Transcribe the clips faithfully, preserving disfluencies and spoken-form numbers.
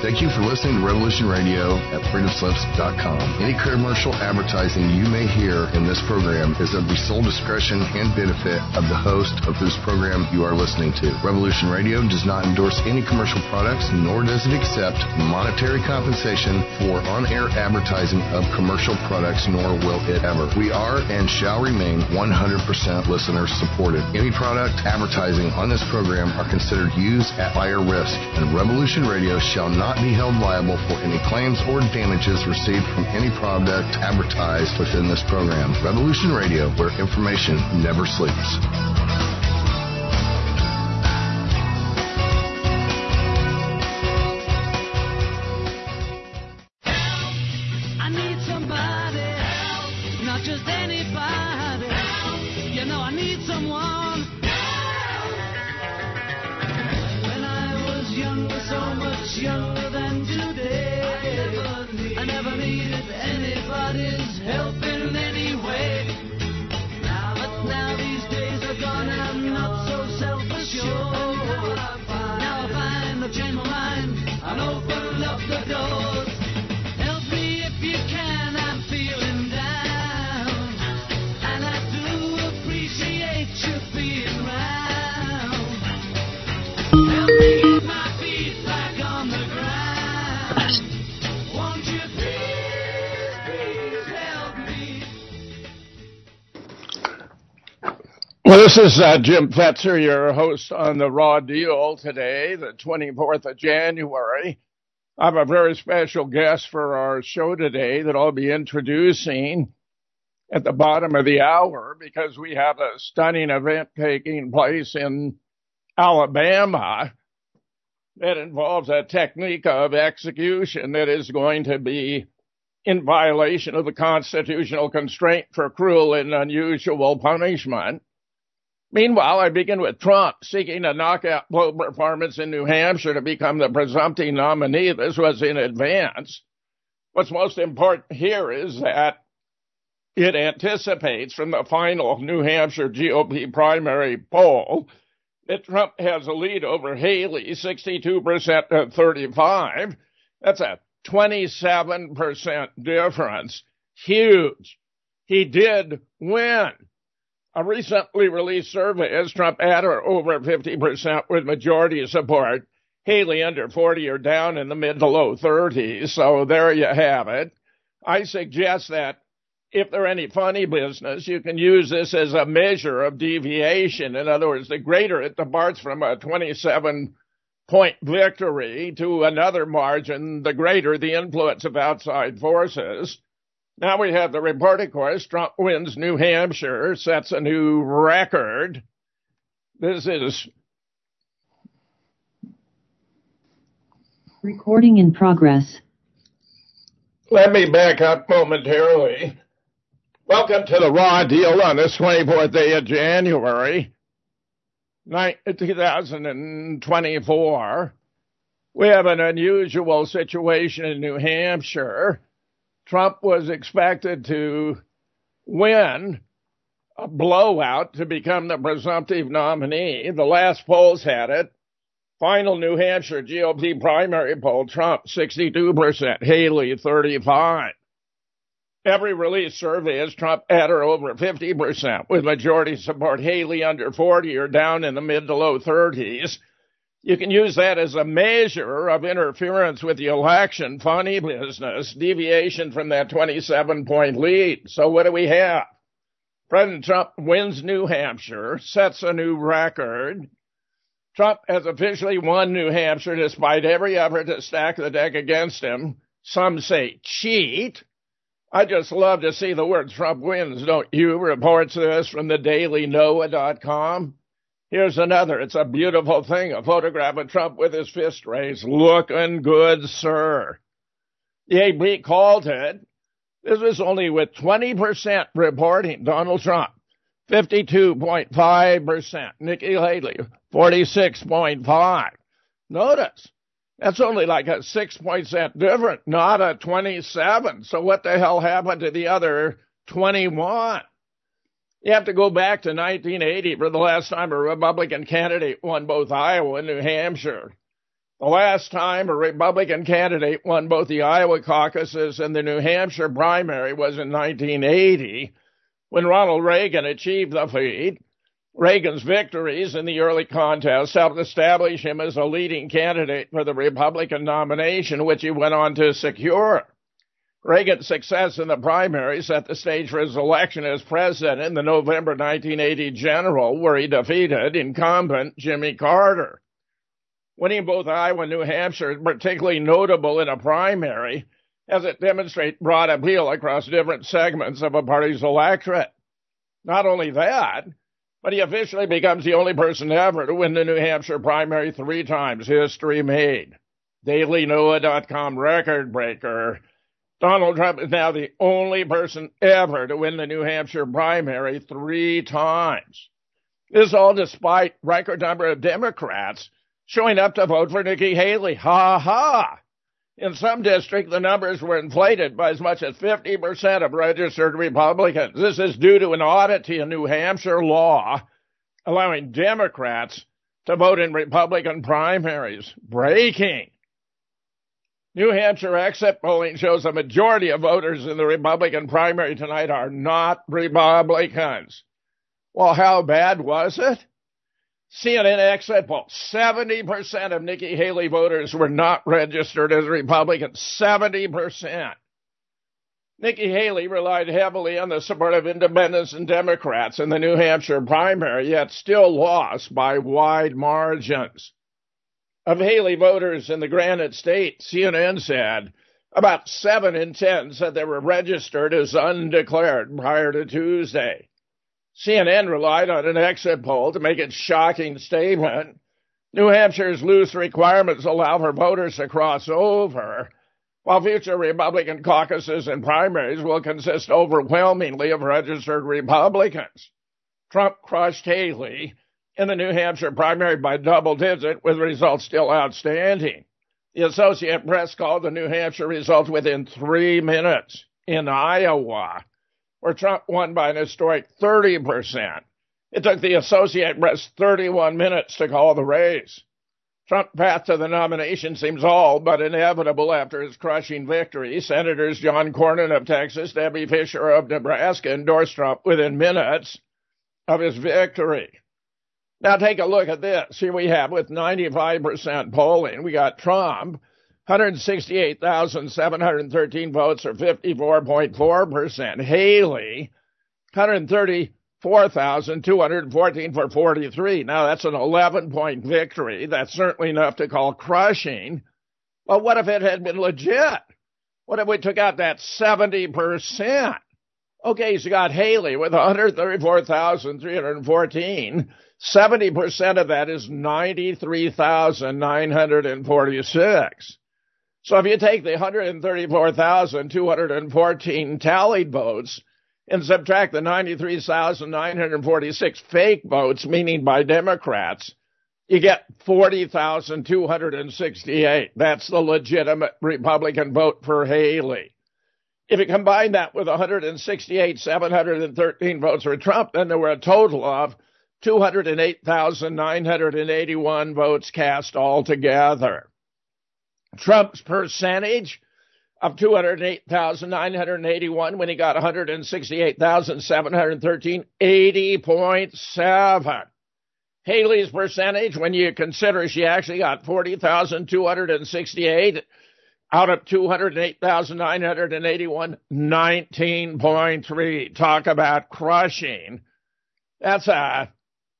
Thank you for listening to Revolution Radio at freedom slips dot com. Any commercial advertising you may hear in this program is of the sole discretion and benefit of the host of whose program you are listening to. Revolution Radio does not endorse any commercial products, nor does it accept monetary compensation for on-air advertising of commercial products, nor will it ever. We are and shall remain one hundred percent listener supported. Any product advertising on this program are considered used at higher risk, and Revolution Radio shall not be held liable for any claims or damages received from any product advertised within this program. Revolution Radio, where information never sleeps. I need somebody help, not just anybody help. You know I need someone help. When I was younger, so much younger than today, I never needed anybody's help in any way. Now, but now these days are gone and I'm not so self-assured. Now I find I've changed my mind and opened up the doors. Help me if you can, I'm feeling down, and I do appreciate you being round. Help me get my feet back on the ground. Won't you please, please help me? Well, this is uh, Jim Fetzer, your host on The Raw Deal today, the twenty-fourth of January. I have a very special guest for our show today that I'll be introducing at the bottom of the hour, because we have a stunning event taking place in Alabama that involves a technique of execution that is going to be in violation of the constitutional constraint for cruel and unusual punishment. Meanwhile, I begin with Trump seeking a knockout poll performance in New Hampshire to become the presumptive nominee. This was in advance. What's most important here is that it anticipates from the final New Hampshire G O P primary poll that Trump has a lead over Haley, sixty-two percent to thirty-five. That's a twenty-seven percent difference. Huge. He did win. A recently released survey has Trump at or over fifty percent with majority support. Haley under forty or down in the mid to low thirties. So there you have it. I suggest that if there are any funny business, you can use this as a measure of deviation. In other words, the greater it departs from a twenty-seven point victory to another margin, the greater the influence of outside forces. Now we have the report, of course. Trump wins New Hampshire, sets a new record. This is recording in progress. Let me back up momentarily. Welcome to The Raw Deal on this twenty-fourth day of January, two thousand twenty-four. We have an unusual situation in New Hampshire. Trump was expected to win a blowout to become the presumptive nominee. The last polls had it. Final New Hampshire G O P primary poll, Trump sixty-two percent, Haley thirty-five. Every release survey has Trump at or over fifty percent, with majority support Haley under forty or down in the mid to low thirties. You can use that as a measure of interference with the election, funny business, deviation from that twenty-seven point lead. So what do we have? President Trump wins New Hampshire, sets a new record. Trump has officially won New Hampshire despite every effort to stack the deck against him. Some say cheat. I just love to see the word Trump wins, don't you? Reports this from the daily noah dot com. Here's another. It's a beautiful thing. A photograph of Trump with his fist raised. Looking good, sir. The A P called it. This was only with twenty percent reporting Donald Trump. fifty-two point five percent. Nikki Haley, forty-six point five. Notice, that's only like a six percent difference, not a twenty-seven. So what the hell happened to the other twenty-one? You have to go back to nineteen eighty for the last time a Republican candidate won both Iowa and New Hampshire. The last time a Republican candidate won both the Iowa caucuses and the New Hampshire primary was in nineteen eighty, when Ronald Reagan achieved the feat. Reagan's victories in the early contest helped establish him as a leading candidate for the Republican nomination, which he went on to secure. Reagan's success in the primary set the stage for his election as president in the November nineteen eighty general, where he defeated incumbent Jimmy Carter. Winning both Iowa and New Hampshire is particularly notable in a primary, as it demonstrates broad appeal across different segments of a party's electorate. Not only that, but he officially becomes the only person ever to win the New Hampshire primary three times. History made. Daily Noah dot com record breaker. Donald Trump is now the only person ever to win the New Hampshire primary three times. This all despite record number of Democrats showing up to vote for Nikki Haley. Ha ha! In some districts, the numbers were inflated by as much as fifty percent of registered Republicans. This is due to an oddity in New Hampshire law allowing Democrats to vote in Republican primaries. Breaking. New Hampshire exit polling shows a majority of voters in the Republican primary tonight are not Republicans. Well, how bad was it? C N N exit poll, seventy percent of Nikki Haley voters were not registered as Republicans. seventy percent. Nikki Haley relied heavily on the support of independents and Democrats in the New Hampshire primary, yet still lost by wide margins. Of Haley voters in the Granite State, C N N said about seven in ten said they were registered as undeclared prior to Tuesday. C N N relied on an exit poll to make its shocking statement. New Hampshire's loose requirements allow for voters to cross over, while future Republican caucuses and primaries will consist overwhelmingly of registered Republicans. Trump crushed Haley in the New Hampshire primary by double digit, with results still outstanding. The Associated Press called the New Hampshire results within three minutes. In Iowa, where Trump won by an historic thirty percent, it took the Associated Press thirty-one minutes to call the race. Trump's path to the nomination seems all but inevitable after his crushing victory. Senators John Cornyn of Texas, Debbie Fisher of Nebraska endorsed Trump within minutes of his victory. Now take a look at this. Here we have, with ninety-five percent polling, we got Trump, one hundred sixty-eight thousand seven hundred thirteen votes, or fifty-four point four percent. Haley, one hundred thirty-four thousand two hundred fourteen for forty-three. Now that's an eleven point victory. That's certainly enough to call crushing. But what if it had been legit? What if we took out that seventy percent? Okay, so you got Haley with one hundred thirty-four thousand three hundred fourteen. seventy percent of that is ninety-three thousand nine hundred forty-six. So if you take the one hundred thirty-four thousand two hundred fourteen tallied votes and subtract the ninety-three thousand nine hundred forty-six fake votes, meaning by Democrats, you get forty thousand two hundred sixty-eight. That's the legitimate Republican vote for Haley. If you combine that with one hundred sixty-eight thousand seven hundred thirteen votes for Trump, then there were a total of two hundred eight thousand nine hundred eighty-one votes cast altogether. Trump's percentage of two hundred eight thousand nine hundred eighty-one when he got one hundred sixty-eight thousand seven hundred thirteen, eighty point seven. Haley's percentage, when you consider she actually got forty thousand two hundred sixty-eight out of two hundred eight thousand nine hundred eighty-one, nineteen point three. Talk about crushing. That's a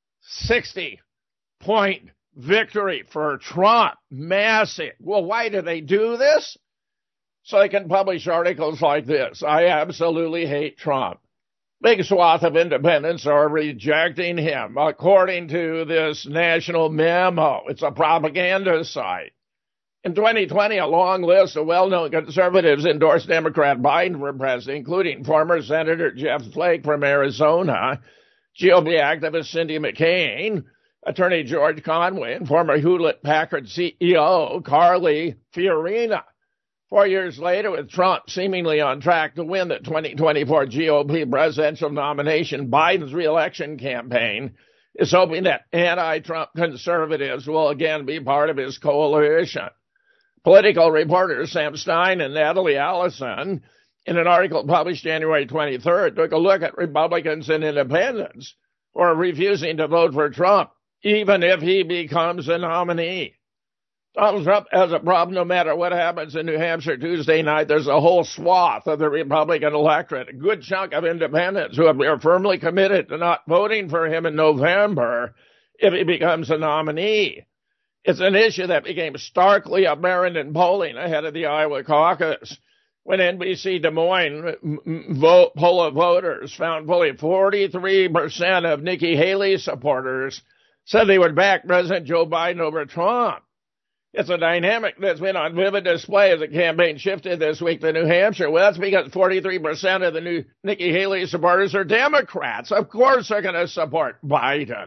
sixty point victory for Trump. Massive. Well, why do they do this? So they can publish articles like this. I absolutely hate Trump. Big swath of independents are rejecting him, according to this national memo. It's a propaganda site. In twenty twenty, a long list of well-known conservatives endorsed Democrat Biden for president, including former Senator Jeff Flake from Arizona, G O P activist Cindy McCain, Attorney George Conway, and former Hewlett-Packard C E O Carly Fiorina. Four years later, with Trump seemingly on track to win the twenty twenty-four G O P presidential nomination, Biden's reelection campaign is hoping that anti-Trump conservatives will again be part of his coalition. Political reporters Sam Stein and Natalie Allison, in an article published January twenty-third, took a look at Republicans and independents who are refusing to vote for Trump, even if he becomes a nominee. Donald Trump has a problem no matter what happens in New Hampshire Tuesday night. There's a whole swath of the Republican electorate, a good chunk of independents who are firmly committed to not voting for him in November if he becomes a nominee. It's an issue that became starkly apparent in polling ahead of the Iowa caucus, when N B C Des Moines vote, poll of voters found fully forty-three percent of Nikki Haley supporters said they would back President Joe Biden over Trump. It's a dynamic that's been on vivid display as the campaign shifted this week to New Hampshire. Well, that's because forty-three percent of the new Nikki Haley supporters are Democrats. Of course they're going to support Biden.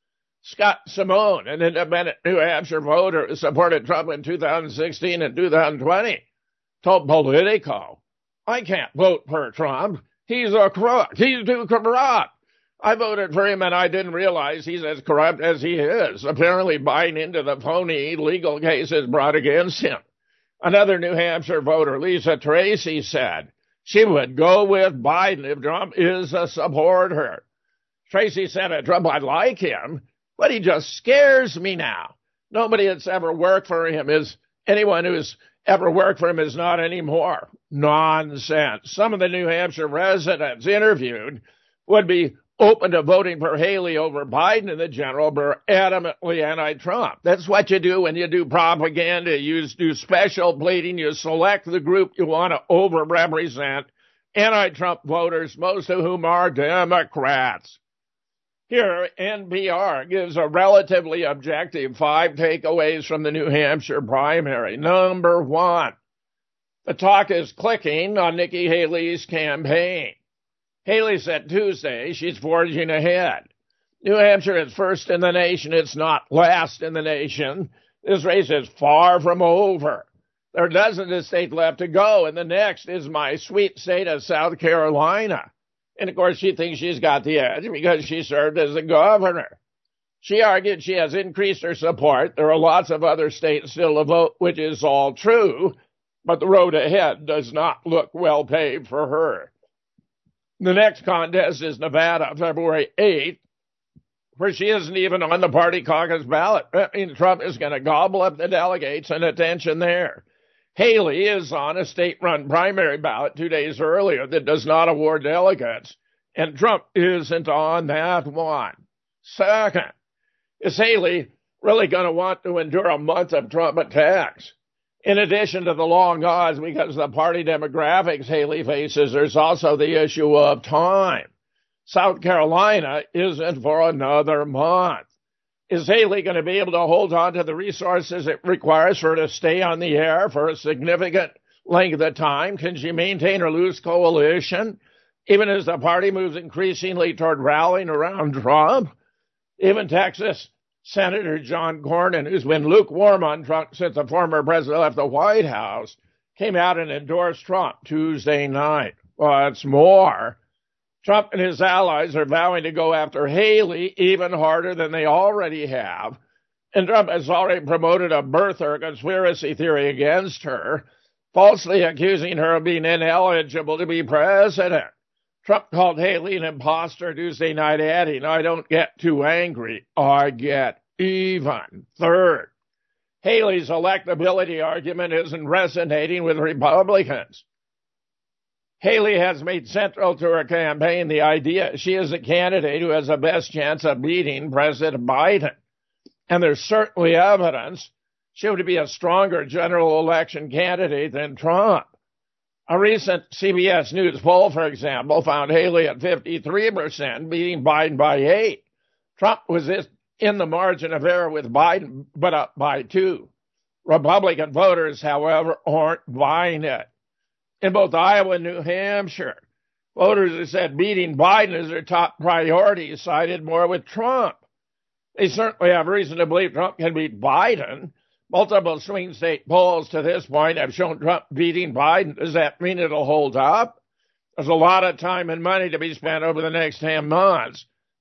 Scott Simone, an independent New Hampshire voter who supported Trump in two thousand sixteen and two thousand twenty, told Politico, I can't vote for Trump. He's a crook. He's too corrupt. I voted for him and I didn't realize he's as corrupt as he is, apparently buying into the phony legal cases brought against him. Another New Hampshire voter, Lisa Tracy, said she would go with Biden if Trump is a supporter. Tracy said at Trump, I like him, but he just scares me now. Nobody that's ever worked for him is, anyone who's ever worked for him is not anymore. Nonsense. Some of the New Hampshire residents interviewed would be open to voting for Haley over Biden in the general, but are adamantly anti-Trump. That's what you do when you do propaganda. You do special pleading. You select the group you want to over-represent, anti-Trump voters, most of whom are Democrats. Here, N P R gives a relatively objective five takeaways from the New Hampshire primary. Number one, the talk is clicking on Nikki Haley's campaign. Haley said Tuesday she's forging ahead. New Hampshire is first in the nation. It's not last in the nation. This race is far from over. There are dozens of states left to go, and the next is my sweet state of South Carolina. And, of course, she thinks she's got the edge because she served as a governor. She argued she has increased her support. There are lots of other states still to vote, which is all true, but the road ahead does not look well paved for her. The next contest is Nevada, February eighth, where she isn't even on the party caucus ballot. I mean, Trump is going to gobble up the delegates and attention there. Haley is on a state-run primary ballot two days earlier that does not award delegates, and Trump isn't on that one. Second, is Haley really going to want to endure a month of Trump attacks? In addition to the long odds, because of the party demographics Haley faces, there's also the issue of time. South Carolina isn't for another month. Is Haley going to be able to hold on to the resources it requires for her to stay on the air for a significant length of time? Can she maintain her loose coalition, even as the party moves increasingly toward rallying around Trump? Even Texas Senator John Cornyn, who's been lukewarm on Trump since the former president left the White House, came out and endorsed Trump Tuesday night. What's more, Trump and his allies are vowing to go after Haley even harder than they already have. And Trump has already promoted a birther conspiracy theory against her, falsely accusing her of being ineligible to be president. Trump called Haley an imposter Tuesday night, adding, I don't get too angry, I get even. Third, Haley's electability argument isn't resonating with Republicans. Haley has made central to her campaign the idea she is a candidate who has the best chance of beating President Biden. And there's certainly evidence she would be a stronger general election candidate than Trump. A recent C B S News poll, for example, found Haley at fifty-three percent, beating Biden by eight. Trump was in the margin of error with Biden, but up by two. Republican voters, however, aren't buying it. In both Iowa and New Hampshire, voters who said beating Biden is their top priority sided more with Trump. They certainly have reason to believe Trump can beat Biden. Multiple swing state polls to this point have shown Trump beating Biden. Does that mean it'll hold up? There's a lot of time and money to be spent over the next ten months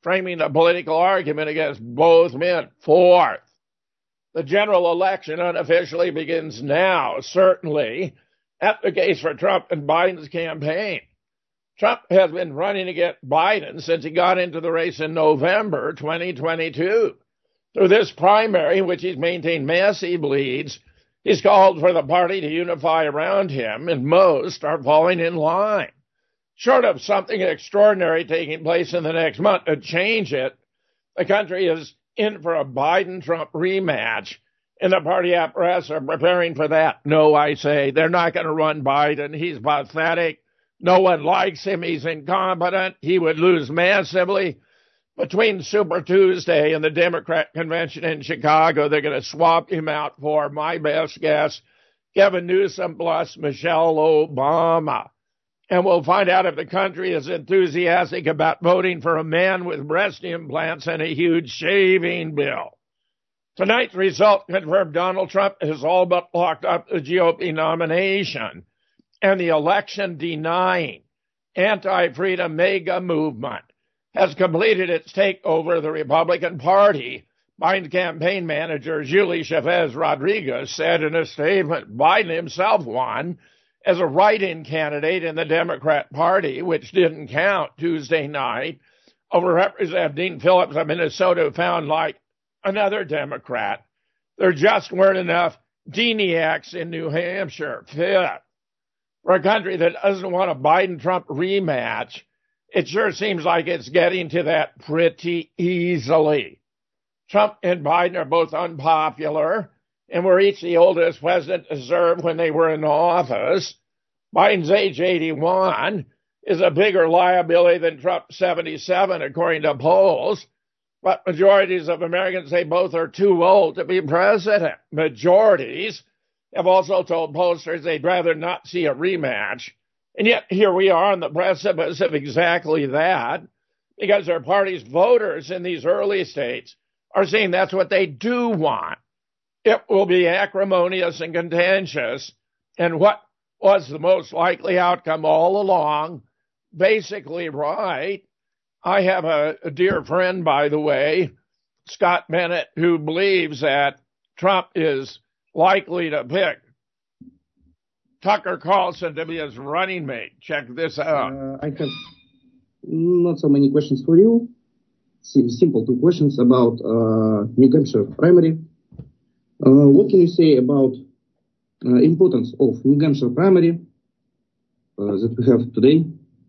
framing a political argument against both men. Fourth, the general election unofficially begins now, certainly. That's the case for Trump and Biden's campaign. Trump has been running against Biden since he got into the race in November twenty twenty-two. Through this primary, in which he's maintained massive leads, he's called for the party to unify around him, and most are falling in line. Short of something extraordinary taking place in the next month to change it, the country is in for a Biden-Trump rematch, and the party apparatus are preparing for that. No, I say, they're not going to run Biden. He's pathetic. No one likes him. He's incompetent. He would lose massively. Between Super Tuesday and the Democrat convention in Chicago, they're going to swap him out for, my best guess, Gavin Newsom plus Michelle Obama. And we'll find out if the country is enthusiastic about voting for a man with breast implants and a huge shaving bill. Tonight's result confirmed Donald Trump has all but locked up the G O P nomination, and the election-denying, anti-freedom MAGA movement has completed its takeover of the Republican Party. Biden's campaign manager, Julie Chavez Rodriguez, said in a statement Biden himself won as a write-in candidate in the Democrat Party, which didn't count Tuesday night, over Representative Dean Phillips of Minnesota, who found, like another Democrat, there just weren't enough Deaniacs in New Hampshire. Fifth, for a country that doesn't want a Biden-Trump rematch, it sure seems like it's getting to that pretty easily. Trump and Biden are both unpopular and were each the oldest president to serve when they were in office. Biden's age eighty-one is a bigger liability than Trump's seventy-seven, according to polls. But majorities of Americans say both are too old to be president. Majorities have also told pollsters they'd rather not see a rematch. And yet here we are on the precipice of exactly that, because our party's voters in these early states are saying that's what they do want. It will be acrimonious and contentious, and what was the most likely outcome all along, basically right. I have a, a dear friend, by the way, Scott Bennett, who believes that Trump is likely to pick Tucker Carlson to be his running mate. Check this out. Uh, I have not so many questions for you. Simple two questions about uh, New Hampshire primary. Uh, what can you say about uh, importance of New Hampshire primary uh, that we have today?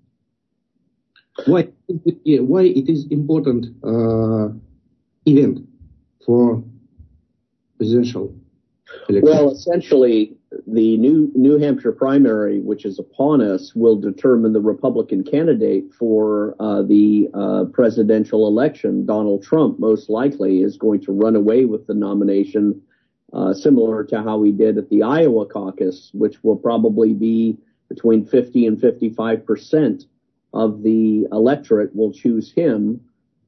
Why, why it is important uh, event for presidential election? Well, essentially, the new New Hampshire primary, which is upon us, will determine the Republican candidate for uh, the uh, presidential election. Donald Trump, most likely, is going to run away with the nomination, uh, similar to how he did at the Iowa caucus, which will probably be between fifty and fifty-five percent of the electorate will choose him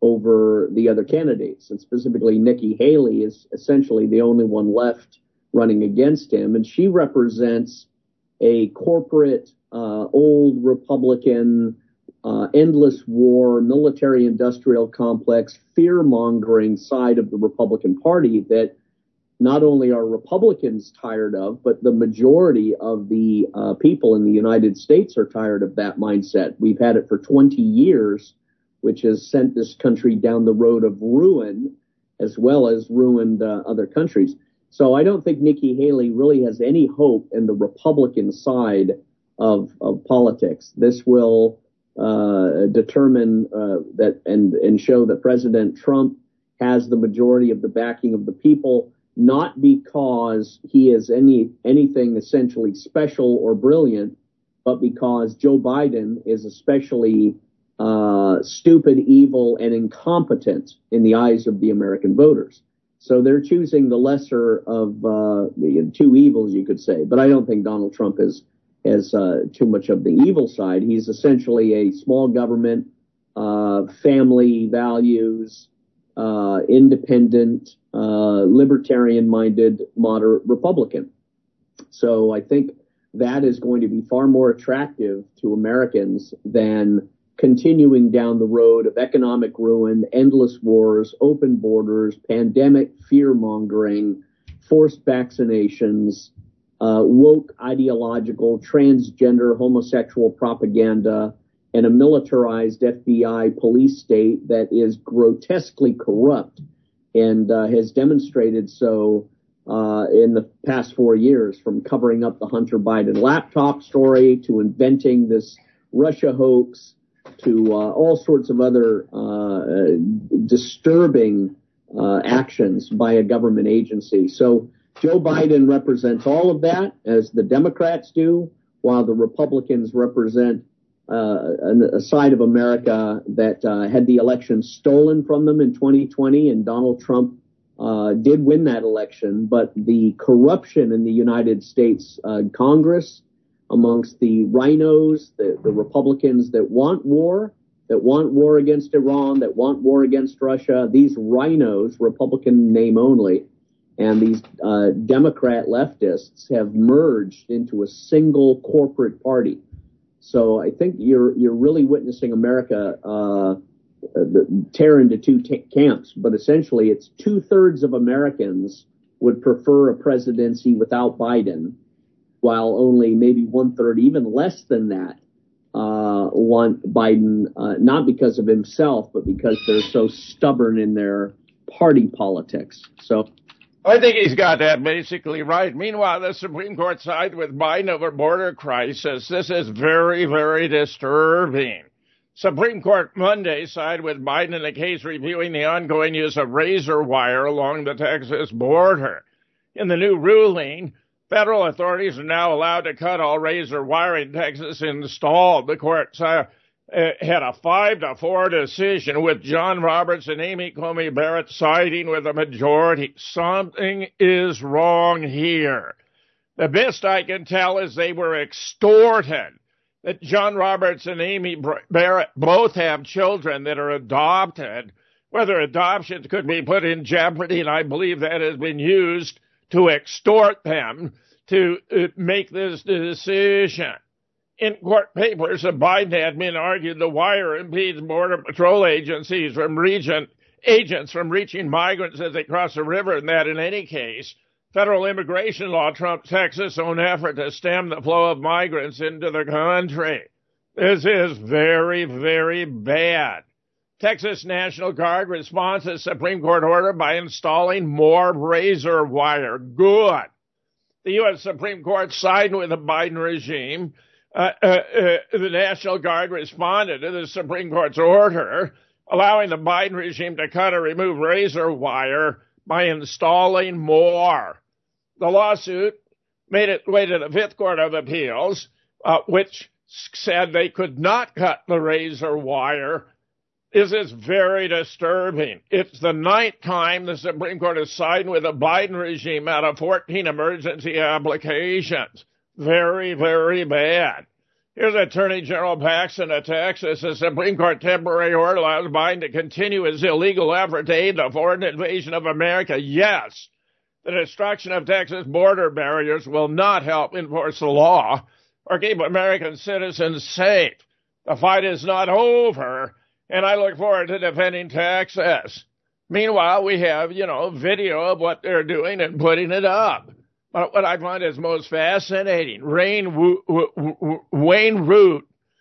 over the other candidates. And specifically, Nikki Haley is essentially the only one left running against him. And she represents a corporate, uh, old Republican, uh, endless war, military industrial complex, fear mongering side of the Republican Party that not only are Republicans tired of, but the majority of the uh, people in the United States are tired of that mindset. We've had it for twenty years, which has sent this country down the road of ruin, as well as ruined uh, other countries. So I don't think Nikki Haley really has any hope in the Republican side of, of politics. This will uh, determine uh, that and, and show that President Trump has the majority of the backing of the people, not because he is any anything essentially special or brilliant, but because Joe Biden is especially uh, stupid, evil, and incompetent in the eyes of the American voters. So they're choosing the lesser of uh, the two evils, you could say. But I don't think Donald Trump is has uh, too much of the evil side. He's essentially a small government, uh, family values, uh, independent, uh, libertarian-minded, moderate Republican. So I think that is going to be far more attractive to Americans than continuing down the road of economic ruin, endless wars, open borders, pandemic fear-mongering, forced vaccinations, uh, woke ideological, transgender, homosexual propaganda, and a militarized F B I police state that is grotesquely corrupt and uh, has demonstrated so uh, in the past four years, from covering up the Hunter Biden laptop story to inventing this Russia hoax to uh, all sorts of other uh, disturbing uh, actions by a government agency. So Joe Biden represents all of that, as the Democrats do, while the Republicans represent uh, a side of America that uh, had the election stolen from them in twenty twenty, and Donald Trump uh, did win that election. But the corruption in the United States uh, Congress, amongst the rhinos, the, the Republicans that want war, that want war against Iran, that want war against Russia, these rhinos, Republican name only, and these uh, Democrat leftists have merged into a single corporate party. So I think you're you're really witnessing America uh, tear into two t- camps. But essentially, it's two thirds of Americans would prefer a presidency without Biden, while only maybe one third, even less than that, uh, want Biden, uh, not because of himself, but because they're so stubborn in their party politics. So I think he's got that basically right. Meanwhile, the Supreme Court sided with Biden over border crisis. This is very, very disturbing. Supreme Court Monday sided with Biden in a case reviewing the ongoing use of razor wire along the Texas border. In the new ruling, federal authorities are now allowed to cut all razor wire in Texas installed. The court uh, had a five to four decision with John Roberts and Amy Coney Barrett siding with a majority. Something is wrong here. The best I can tell is they were extorted. That John Roberts and Amy Barrett both have children that are adopted. Whether adoptions could be put in jeopardy, and I believe that has been used to extort them to uh, make this decision. In court papers, the Biden admin argued the wire impedes Border Patrol agencies from region, agents from reaching migrants as they cross the river, and that in any case, federal immigration law trumps Texas' own effort to stem the flow of migrants into the country. This is very, very bad. Texas National Guard responds to Supreme Court order by installing more razor wire. Good. The U S Supreme Court sided with the Biden regime. Uh, uh, uh, the National Guard responded to the Supreme Court's order, allowing the Biden regime to cut or remove razor wire by installing more. The lawsuit made its way to the Fifth Court of Appeals, uh, which said they could not cut the razor wire. This is very disturbing. It's the ninth time the Supreme Court has sided with the Biden regime out of fourteen emergency applications. Very, very bad. Here's Attorney General Paxton of Texas. The Supreme Court temporary order allows Biden to continue his illegal effort to aid the foreign invasion of America. Yes, the destruction of Texas border barriers will not help enforce the law or keep American citizens safe. The fight is not over, and I look forward to defending Texas. Meanwhile, we have, you know, video of what they're doing and putting it up. But what I find is most fascinating, Wayne, w- w- Wayne Root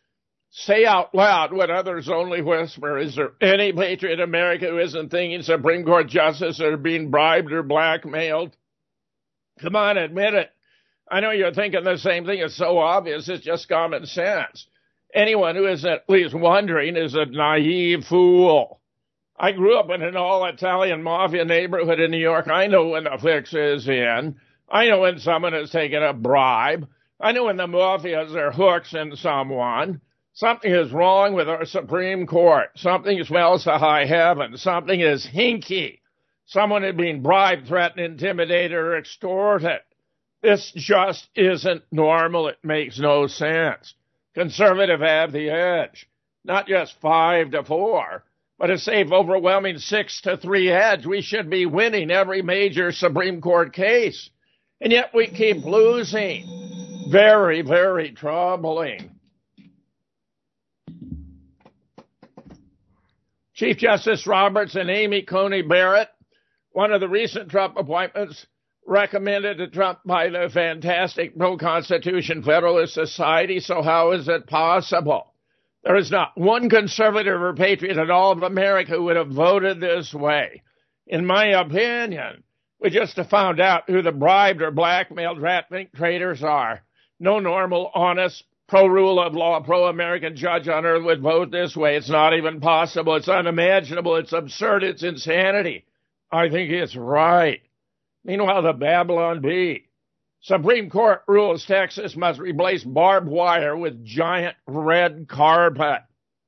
say out loud what others only whisper. Is there any patriot in America who isn't thinking Supreme Court justices are being bribed or blackmailed? Come on, admit it. I know you're thinking the same thing. It's so obvious. It's just common sense. Anyone who isn't at least wondering is a naive fool. I grew up in an all-Italian mafia neighborhood in New York. I know when the fix is in. I know when someone has taken a bribe. I know when the mafia has their hooks in someone. Something is wrong with our Supreme Court. Something smells to high heaven. Something is hinky. Someone is being bribed, threatened, intimidated, or extorted. This just isn't normal. It makes no sense. Conservative have the edge. Not just five to four, but a safe, overwhelming six to three edge. We should be winning every major Supreme Court case. And yet we keep losing. Very, very troubling. Chief Justice Roberts and Amy Coney Barrett, one of the recent Trump appointments, recommended to Trump by the fantastic pro-Constitution Federalist Society. So how is it possible? There is not one conservative or patriot in all of America who would have voted this way. In my opinion, we just have found out who the bribed or blackmailed rat-think traitors are. No normal, honest, pro-rule of law, pro-American judge on earth would vote this way. It's not even possible. It's unimaginable. It's absurd. It's insanity. I think it's right. Meanwhile, the Babylon Bee. Supreme Court rules Texas must replace barbed wire with giant red carpet.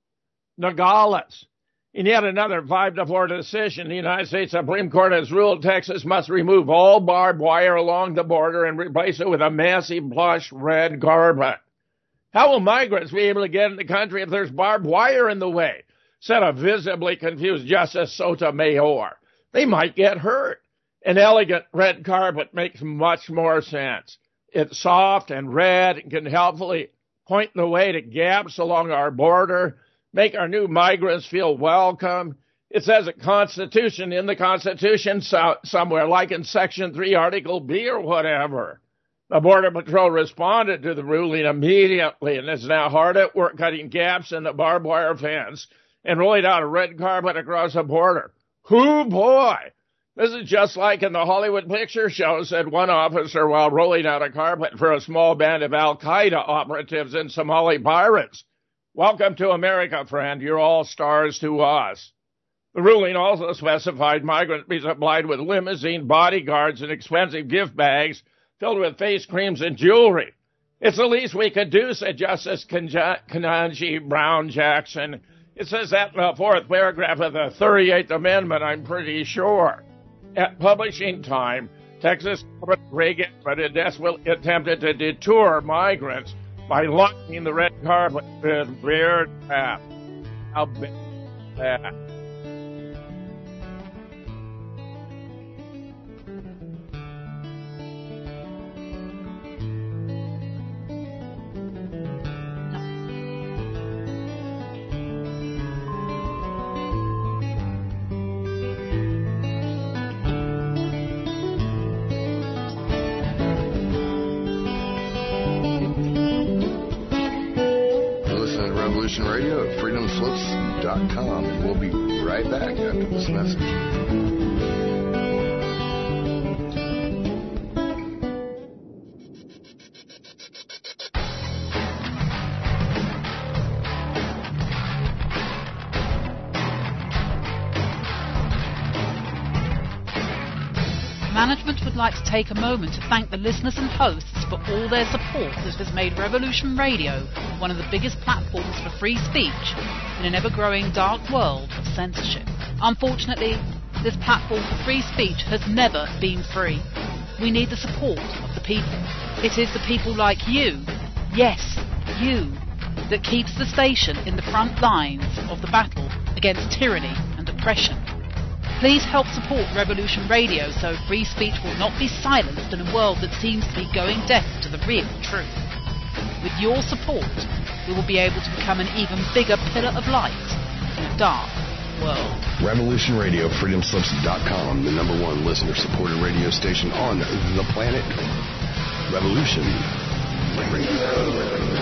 Nogales. In yet another five to four decision, the United States Supreme Court has ruled Texas must remove all barbed wire along the border and replace it with a massive plush red carpet. How will migrants be able to get in the country if there's barbed wire in the way? Said a visibly confused Justice Sotomayor. They might get hurt. An elegant red carpet makes much more sense. It's soft and red and can helpfully point the way to gaps along our border, make our new migrants feel welcome. It says a Constitution in the Constitution so, somewhere, like in Section three, Article B or whatever. The Border Patrol responded to the ruling immediately and is now hard at work cutting gaps in the barbed wire fence and rolling out a red carpet across the border. Hoo boy! This is just like in the Hollywood picture show, said one officer while rolling out a carpet for a small band of Al-Qaeda operatives and Somali pirates. Welcome to America, friend. You're all stars to us. The ruling also specified migrants be supplied with limousine bodyguards and expensive gift bags filled with face creams and jewelry. It's the least we could do, said Justice Ketanji Brown Jackson. It says that in the fourth paragraph of the thirty-eighth Amendment, I'm pretty sure. At publishing time, Texas Reagan desperately attempted to detour migrants by lining the red carpet with bear traps. How big is that? Radio at freedom slips dot com, and we'll be right back after this message. Management would like to take a moment to thank the listeners and hosts for all their support that has made Revolution Radio one of the biggest platforms for free speech in an ever-growing dark world of censorship. Unfortunately, this platform for free speech has never been free. We need the support of the people. It is the people like you, yes, you, that keeps the station in the front lines of the battle against tyranny and oppression. Please help support Revolution Radio so free speech will not be silenced in a world that seems to be going deaf to the real truth. With your support, we will be able to become an even bigger pillar of light in a dark world. Revolution Radio, freedom slips dot com, the number one listener-supported radio station on the planet. Revolution Radio.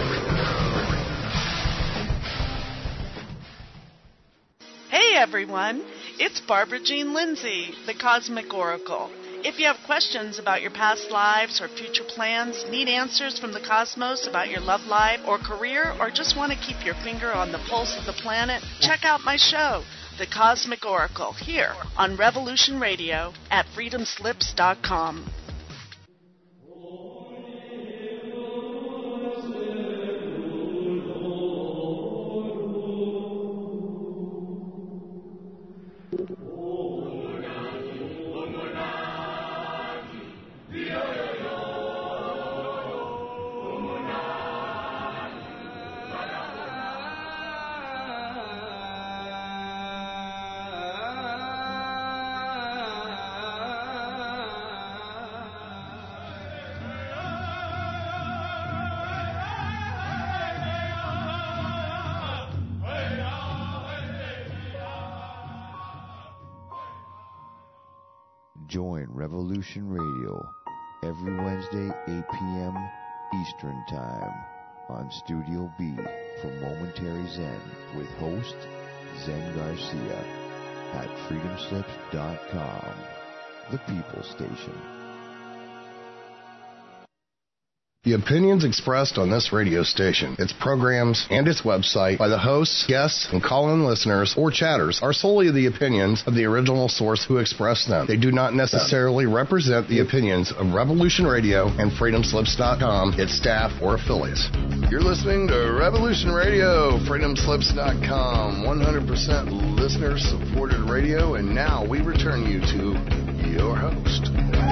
Hey everyone, it's Barbara Jean Lindsay, the Cosmic Oracle. If you have questions about your past lives or future plans, need answers from the cosmos about your love life or career, or just want to keep your finger on the pulse of the planet, check out my show, The Cosmic Oracle, here on Revolution Radio at freedom slips dot com. Join Revolution Radio every Wednesday, eight p.m. Eastern Time on Studio B for Momentary Zen with host Zen Garcia at freedom slips dot com, the People Station. The opinions expressed on this radio station, its programs, and its website by the hosts, guests, and call-in listeners or chatters are solely the opinions of the original source who expressed them. They do not necessarily represent the opinions of Revolution Radio and freedom slips dot com, its staff, or affiliates. You're listening to Revolution Radio, freedom slips dot com, one hundred percent listener-supported radio, and now we return you to your host.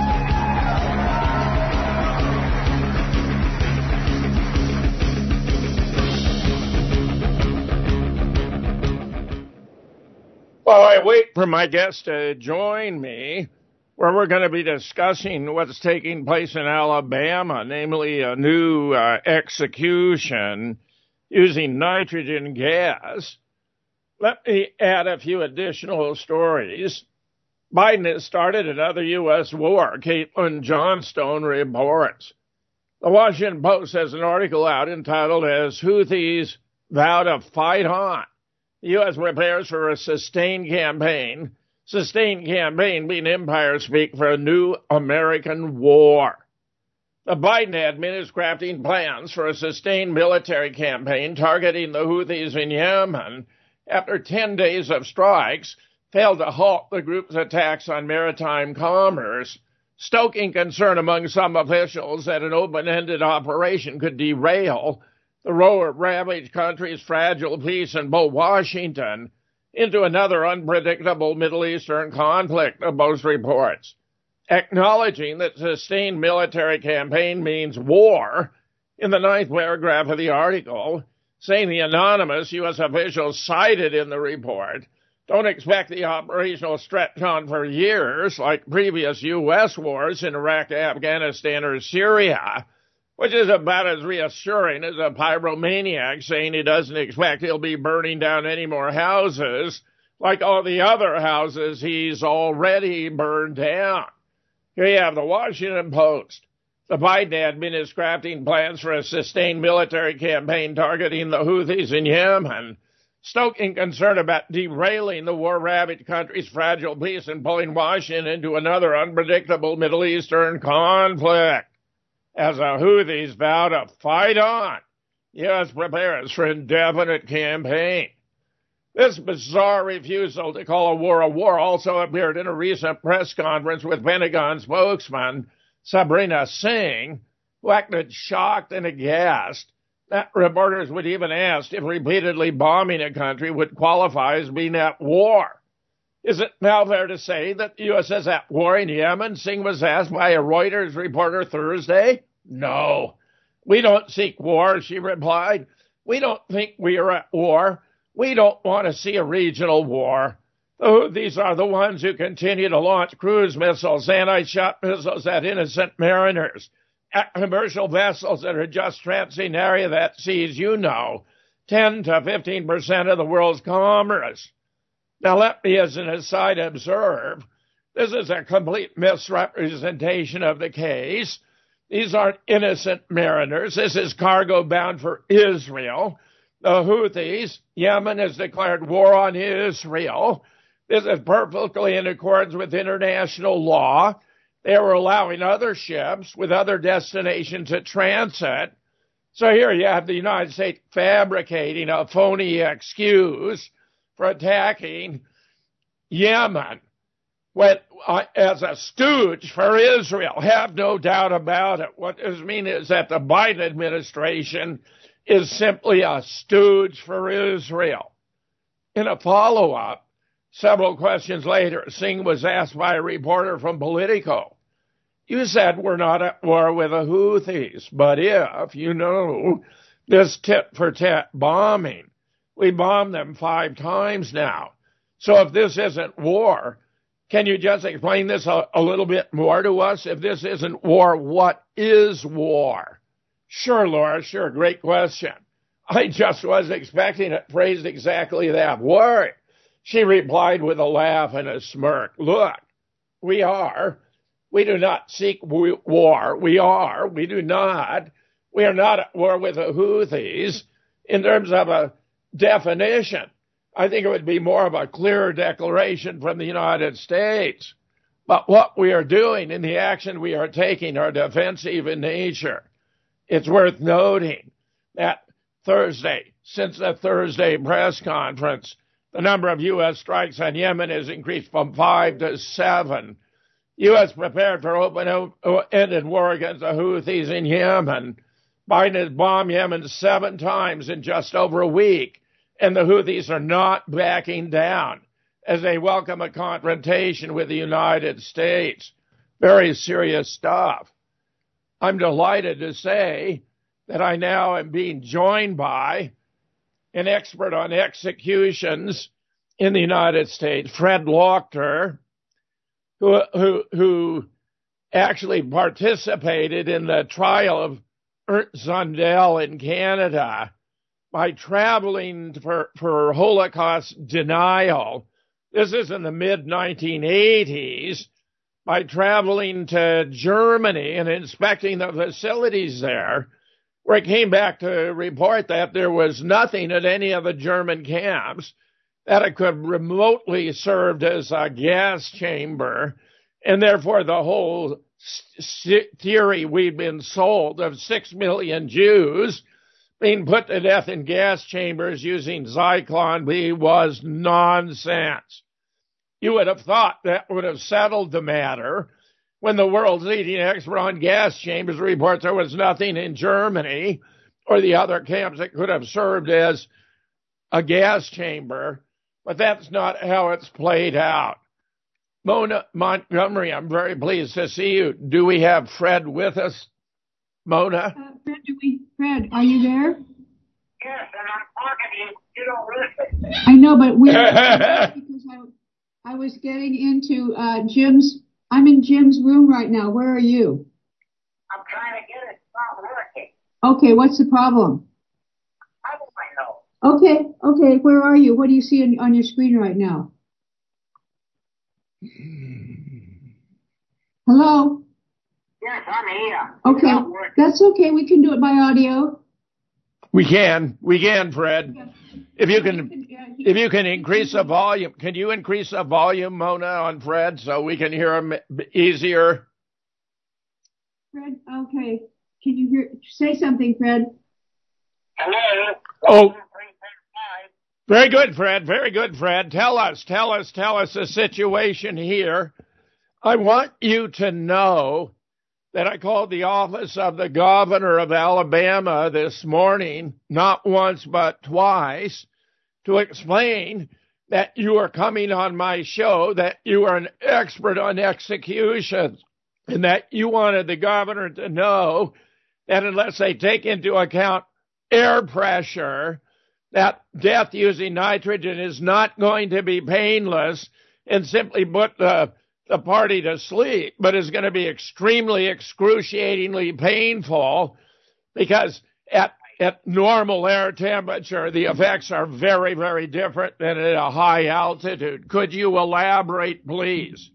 While I wait for my guest to join me, where we're going to be discussing what's taking place in Alabama, namely a new uh, execution using nitrogen gas, let me add a few additional stories. Biden has started another U S war, Caitlin Johnstone reports. The Washington Post has an article out entitled, As Houthis Vow to Fight On. The U S prepares for a sustained campaign, sustained campaign being empire speak for a new American war. The Biden admin is crafting plans for a sustained military campaign targeting the Houthis in Yemen after ten days of strikes failed to halt the group's attacks on maritime commerce, stoking concern among some officials that an open-ended operation could derail the war-ravaged country's fragile peace in both Washington into another unpredictable Middle Eastern conflict, the Post reports. Acknowledging that sustained military campaign means war, in the ninth paragraph of the article, saying the anonymous U S officials cited in the report don't expect the operation will stretch on for years like previous U S wars in Iraq, Afghanistan, or Syria, which is about as reassuring as a pyromaniac saying he doesn't expect he'll be burning down any more houses like all the other houses he's already burned down. Here you have the Washington Post. The Biden admin is crafting plans for a sustained military campaign targeting the Houthis in Yemen, stoking concern about derailing the war-ravaged country's fragile peace and pulling Washington into another unpredictable Middle Eastern conflict. As the Houthis vow to fight on, U S prepares for indefinite campaign. This bizarre refusal to call a war a war also appeared in a recent press conference with Pentagon spokesman Sabrina Singh, who acted shocked and aghast that reporters would even ask if repeatedly bombing a country would qualify as being at war. Is it now fair to say that the U S is at war in Yemen? Singh was asked by a Reuters reporter Thursday. No, we don't seek war, she replied. We don't think we are at war. We don't want to see a regional war. Oh, these are the ones who continue to launch cruise missiles, anti-ship missiles at innocent mariners, at commercial vessels that are just transiting an area that sees, you know, ten to fifteen percent of the world's commerce. Now, let me, as an aside, observe, this is a complete misrepresentation of the case. These aren't innocent mariners. This is cargo bound for Israel. The Houthis, Yemen has declared war on Israel. This is perfectly in accordance with international law. They were allowing other ships with other destinations to transit. So here you have the United States fabricating a phony excuse for attacking Yemen when, uh, as a stooge for Israel. Have no doubt about it. What this means is that the Biden administration is simply a stooge for Israel. In a follow-up, several questions later, Singh was asked by a reporter from Politico, you said we're not at war with the Houthis, but if, you know, this tit-for-tat bombing, we bombed them five times now. So if this isn't war, can you just explain this a, a little bit more to us? If this isn't war, what is war? Sure, Laura, sure, great question. I just was expecting it phrased exactly that way. She replied with a laugh and a smirk. Look, We are. We do not seek war. We are. We do not. We are not at war with the Houthis in terms of a definition. I think it would be more of a clearer declaration from the United States. But what we are doing and the action we are taking are defensive in nature. It's worth noting that Thursday, since the Thursday press conference, the number of U S strikes on Yemen has increased from five to seven. U S prepared for open-ended war against the Houthis in Yemen. Biden has bombed Yemen seven times in just over a week, and the Houthis are not backing down as they welcome a confrontation with the United States. Very serious stuff. I'm delighted to say that I now am being joined by an expert on executions in the United States, Fred Lochter, who, who, who actually participated in the trial of Ernst Zundel in Canada by traveling for, for Holocaust denial. This is in the mid nineteen eighties, by traveling to Germany and inspecting the facilities there, where he came back to report that there was nothing at any of the German camps that it could remotely serve as a gas chamber, and therefore the whole theory we'd been sold of six million Jews being put to death in gas chambers using Zyklon B was nonsense. You would have thought that would have settled the matter when the world's leading expert on gas chambers reports there was nothing in Germany or the other camps that could have served as a gas chamber, but that's not how it's played out. Mona Montgomery, I'm very pleased to see you. Do we have Fred with us? Mona? Uh, Fred, do we, Fred, are you there? Yes, and I'm talking to you. You don't listen. I know, but we're because I, I was getting into uh, Jim's. I'm in Jim's room right now. Where are you? I'm trying to get it. It's not working. Okay, what's the problem? How do I know? Okay, okay. Where are you? What do you see on, on your screen right now? Hello? Yes, I'm here. Okay, that's okay. We can do it by audio. We can. We can, Fred. If you can, if you can increase the volume, can you increase the volume, Mona, on Fred so we can hear him easier? Fred, okay. Can you hear? Say something, Fred. Hello? Oh. Very good, Fred. Very good, Fred. Tell us, tell us, tell us the situation here. I want you to know that I called the office of the governor of Alabama this morning, not once but twice, to explain that you are coming on my show, that you are an expert on executions, and that you wanted the governor to know that unless they take into account air pressure, that death using nitrogen is not going to be painless and simply put the the party to sleep, but is going to be extremely excruciatingly painful because at at normal air temperature, the effects are very, very different than at a high altitude. Could you elaborate, please?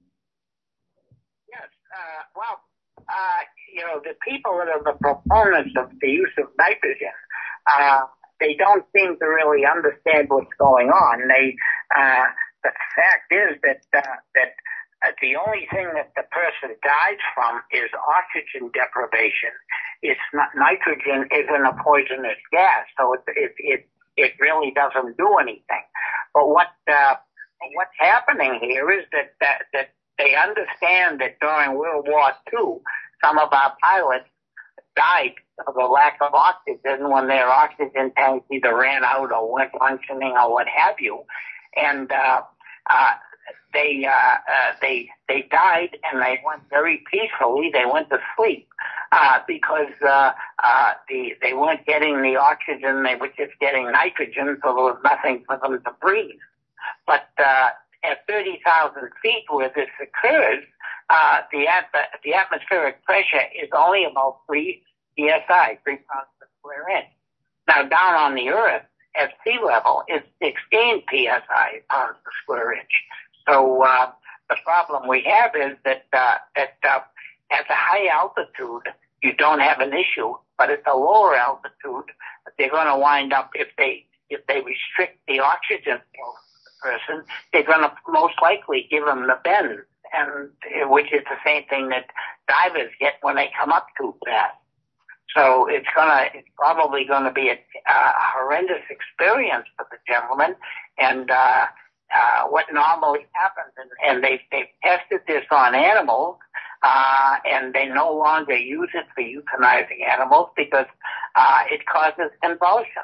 Yes. Uh, well, uh, you know, the people that are the proponents of the use of nitrogen, uh, they don't seem to really understand what's going on. They, uh, the fact is that uh, that Uh, the only thing that the person dies from is oxygen deprivation. It's not, nitrogen isn't a poisonous gas, so it it it, it really doesn't do anything. But what uh, what's happening here is that, that that they understand that during World War Two, some of our pilots died of a lack of oxygen when their oxygen tanks either ran out or weren't functioning or what have you, and uh, uh, They, uh, uh, they, they died and they went very peacefully. They went to sleep, uh, because, uh, uh, the, they weren't getting the oxygen. They were just getting nitrogen, so there was nothing for them to breathe. But, uh, at thirty thousand feet where this occurs, uh, the, at- the atmospheric pressure is only about three P S I, three pounds per square inch. Now down on the earth at sea level, it's sixteen P S I, pounds per square inch. So, uh, the problem we have is that uh, at uh, at the high altitude you don't have an issue, but at the lower altitude they're going to wind up if they if they restrict the oxygen to the person, they're going to most likely give them the bend, and which is the same thing that divers get when they come up too fast. So it's gonna, it's probably gonna be a, a horrendous experience for the gentleman. And, uh, uh, what normally happens, and, and they've, they've tested this on animals, uh, and they no longer use it for euthanizing animals because, uh, it causes convulsion.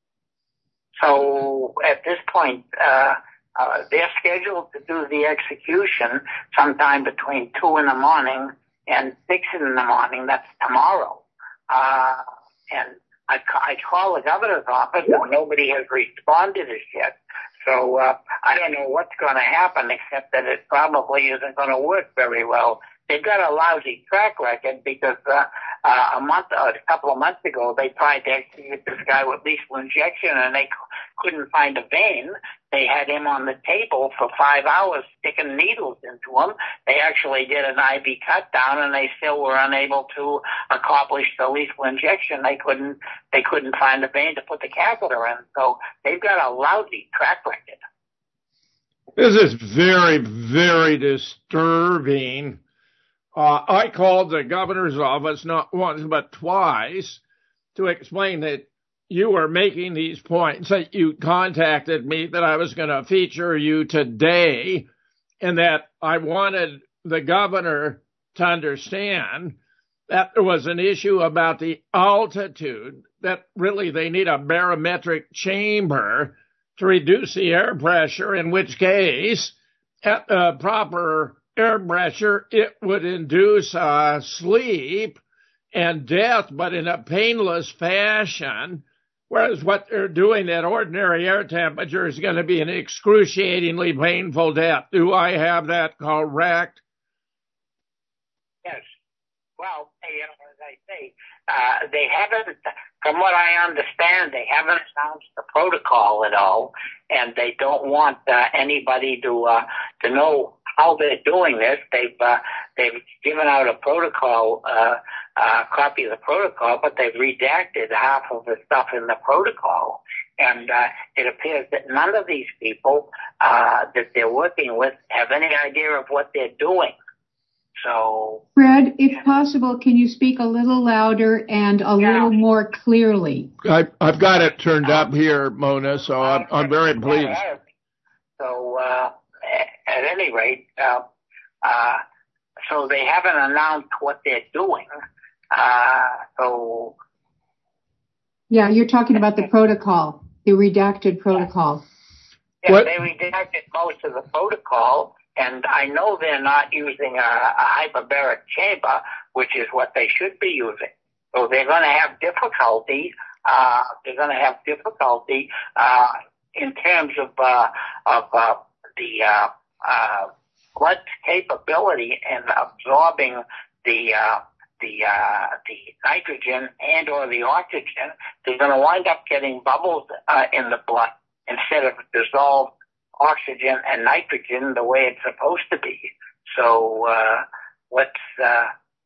So at this point, uh, uh, they're scheduled to do the execution sometime between two in the morning and six in the morning. That's tomorrow. Uh, and I, I call the governor's office, and nobody has responded as yet. So uh, I don't know what's going to happen, except that it probably isn't going to work very well. They've got a lousy track record because uh, uh, a month, uh, a couple of months ago, they tried to execute this guy with lethal injection, and they c- couldn't find a vein. They had him on the table for five hours sticking needles into him. They actually did an I V cut down, and they still were unable to accomplish the lethal injection. They couldn't, they couldn't find a vein to put the catheter in. So they've got a lousy track record. This is very, very disturbing. Uh, I called the governor's office not once but twice to explain that you were making these points, that you contacted me, that I was going to feature you today, and that I wanted the governor to understand that there was an issue about the altitude, that really they need a barometric chamber to reduce the air pressure, in which case, at the proper air pressure, it would induce uh, sleep and death, but in a painless fashion, whereas what they're doing at ordinary air temperature is going to be an excruciatingly painful death. Do I have that correct? Yes. Well, you know, as I say, uh, they haven't, from what I understand, they haven't announced the protocol at all, and they don't want uh, anybody to uh, to know how they're doing this. They've uh, they've given out a protocol, uh, uh, copy of the protocol, but they've redacted half of the stuff in the protocol, and uh, it appears that none of these people uh, that they're working with have any idea of what they're doing. So, Fred, if possible, can you speak a little louder and a yeah. little more clearly? I, I've got it turned up here, Mona, so I'm, I'm very pleased. So, uh, at any rate, uh, uh, so they haven't announced what they're doing. Uh, so. Yeah, you're talking about the protocol, the redacted protocol. Yeah, What? they redacted most of the protocol. And I know they're not using a, a hyperbaric chamber, which is what they should be using. So they're going to have difficulty. Uh, they're going to have difficulty uh, in terms of uh, of uh, the uh, uh, blood capability in absorbing the uh, the uh, the nitrogen and or the oxygen. They're going to wind up getting bubbles uh, in the blood instead of dissolved oxygen and nitrogen the way it's supposed to be. So, uh, what's, uh,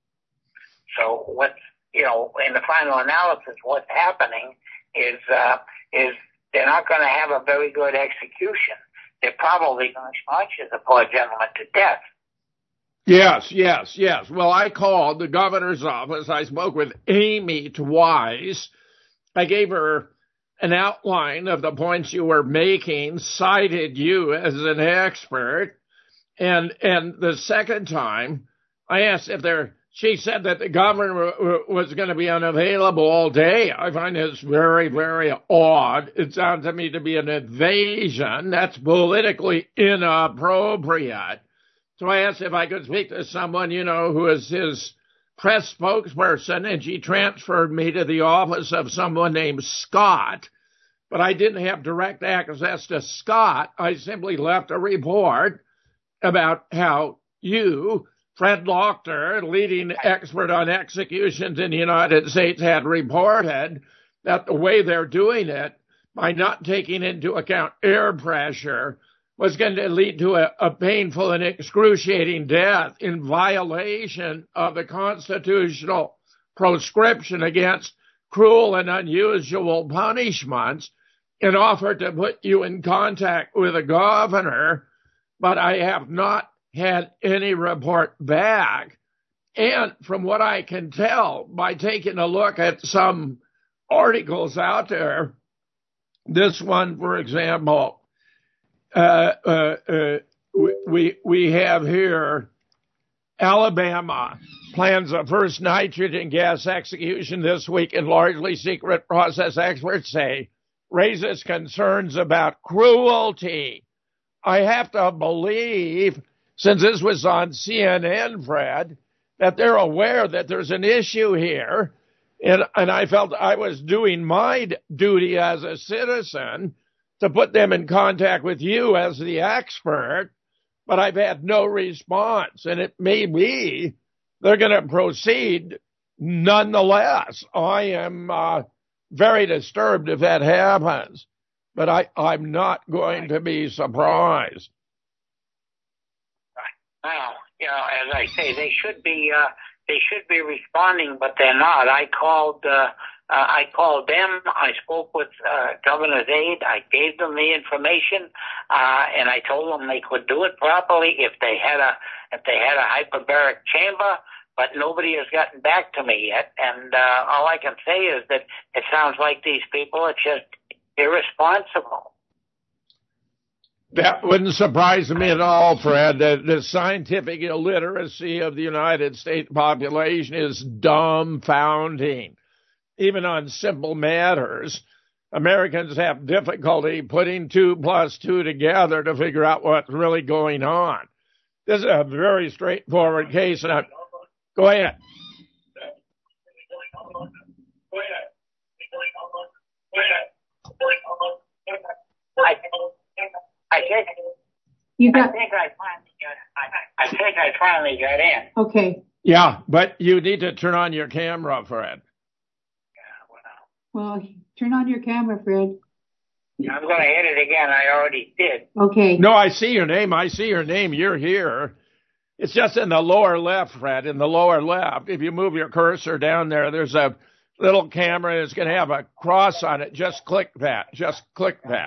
so what's, you know, in the final analysis, what's happening is, uh, is they're not going to have a very good execution. They're probably going to torture the poor gentleman to death. Yes, yes, yes. Well, I called the governor's office. I spoke with Amy twice. I gave her an outline of the points you were making, cited you as an expert, and and the second time I asked if there, she said that the governor w- was going to be unavailable all day. I find this very, very odd. It sounds to me to be an invasion that's politically inappropriate. So I asked if I could speak to someone, you know, who is his press spokesperson, and she transferred me to the office of someone named Scott. But I didn't have direct access to Scott. I simply left a report about how you, Fred Lochter, leading expert on executions in the United States, had reported that the way they're doing it, by not taking into account air pressure, was going to lead to a, a painful and excruciating death in violation of the constitutional proscription against cruel and unusual punishments, and offered to put you in contact with a governor, but I have not had any report back. And from what I can tell by taking a look at some articles out there, this one, for example, uh, uh, uh, we, we have here, Alabama plans a first nitrogen gas execution this week in largely secret process, experts say, raises concerns about cruelty. I have to believe, since this was on C N N, Fred, that they're aware that there's an issue here, and, and I felt I was doing my duty as a citizen to put them in contact with you as the expert, but I've had no response, and it may be they're going to proceed nonetheless. I am uh, very disturbed if that happens, but I, I'm not going to be surprised. Well, you know, as I say, they should be uh, they should be responding, but they're not. I called uh, uh, I called them. I spoke with uh, Governor's aide. I gave them the information, uh, and I told them they could do it properly if they had a if they had a hyperbaric chamber. But nobody has gotten back to me yet, and uh, all I can say is that it sounds like these people are just irresponsible. That wouldn't surprise me at all, Fred. The, the scientific illiteracy of the United States population is dumbfounding. Even on simple matters, Americans have difficulty putting two plus two together to figure out what's really going on. This is a very straightforward case, and I... Go ahead. I, I think you got. I think I finally got. I, I think I finally got in. Okay. Yeah, but you need to turn on your camera, Fred. Well, turn on your camera, Fred. I'm going to hit it again. I already did. Okay. No, I see your name. I see your name. You're here. It's just in the lower left, Fred, in the lower left. If you move your cursor down there, there's a little camera that's going to have a cross on it. Just click that. Just click that.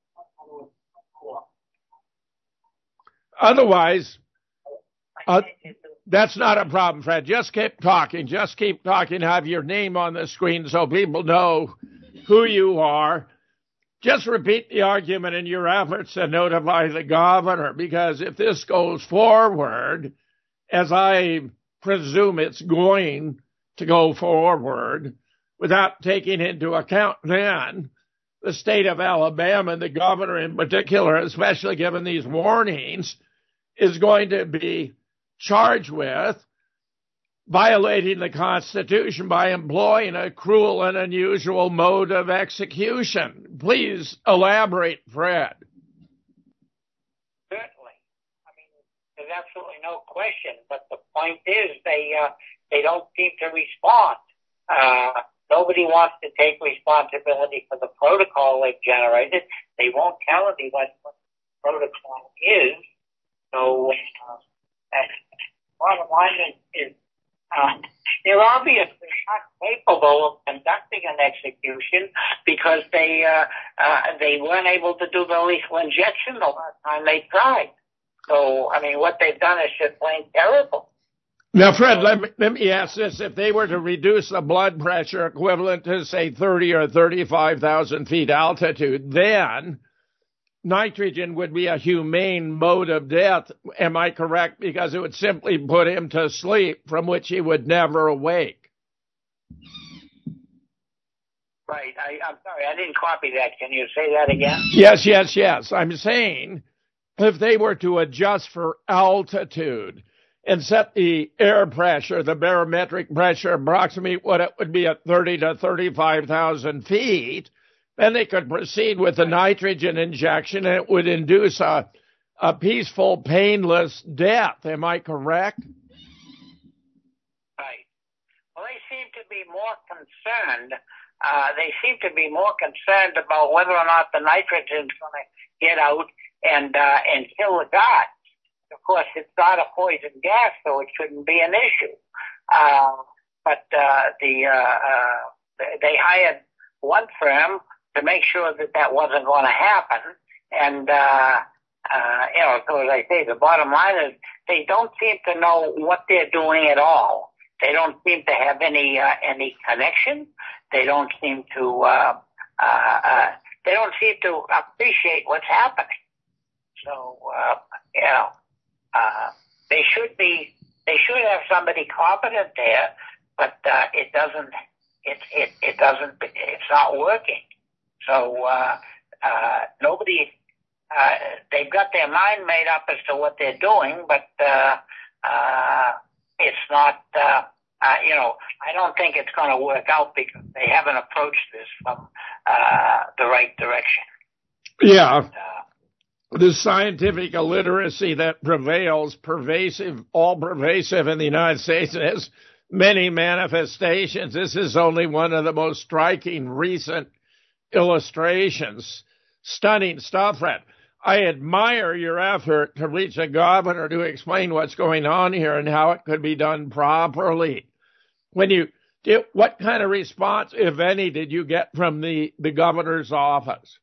Otherwise, uh, that's not a problem, Fred. Just keep talking. Just keep talking. Have your name on the screen so people know who you are. Just repeat the argument in your efforts to notify the governor, because if this goes forward, as I presume it's going to go forward, without taking into account then the state of Alabama and the governor in particular, especially given these warnings, is going to be charged with violating the Constitution by employing a cruel and unusual mode of execution. Please elaborate, Fred. Certainly. I mean, there's absolutely no question. But the point is, they uh, they don't seem to respond. Uh, nobody wants to take responsibility for the protocol they've generated. They won't tell anyone what the protocol is. So, uh, bottom line is, is Uh, they're obviously not capable of conducting an execution because they uh, uh, they weren't able to do the lethal injection the last time they tried. So, I mean, what they've done is just plain terrible. Now, Fred, let me, let me ask this. If they were to reduce the blood pressure equivalent to, say, thirty or thirty-five thousand feet altitude, then nitrogen would be a humane mode of death. Am I correct? Because it would simply put him to sleep from which he would never awake. Right. I, I'm sorry. I didn't copy that. Can you say that again? Yes, yes, yes. I'm saying if they were to adjust for altitude and set the air pressure, the barometric pressure, approximate what it would be at thirty to thirty-five thousand feet, then they could proceed with the nitrogen injection, and it would induce a, a peaceful, painless death. Am I correct? Right. Well, they seem to be more concerned. Uh, they seem to be more concerned about whether or not the nitrogen's going to get out and uh, and kill the guards. Of course, it's not a poison gas, so it shouldn't be an issue. Uh, but uh, the uh, uh, they hired one firm to make sure that that wasn't going to happen. And, uh, uh, you know, so as I say, the bottom line is they don't seem to know what they're doing at all. They don't seem to have any, uh, any connection. They don't seem to, uh, uh, uh, they don't seem to appreciate what's happening. So, uh, you know, uh, they should be, they should have somebody competent there, but, uh, it doesn't, it, it, it doesn't, it's not working. So, uh, uh, nobody, uh, they've got their mind made up as to what they're doing, but, uh, uh, it's not, uh, uh, you know, I don't think it's going to work out because they haven't approached this from, uh, the right direction. Yeah. But, uh, the scientific illiteracy that prevails, pervasive, all pervasive in the United States, and has many manifestations. This is only one of the most striking recent illustrations. Stunning stuff, Fred. I admire your effort to reach a governor to explain what's going on here and how it could be done properly. When you did, what kind of response, if any, did you get from the, the governor's office?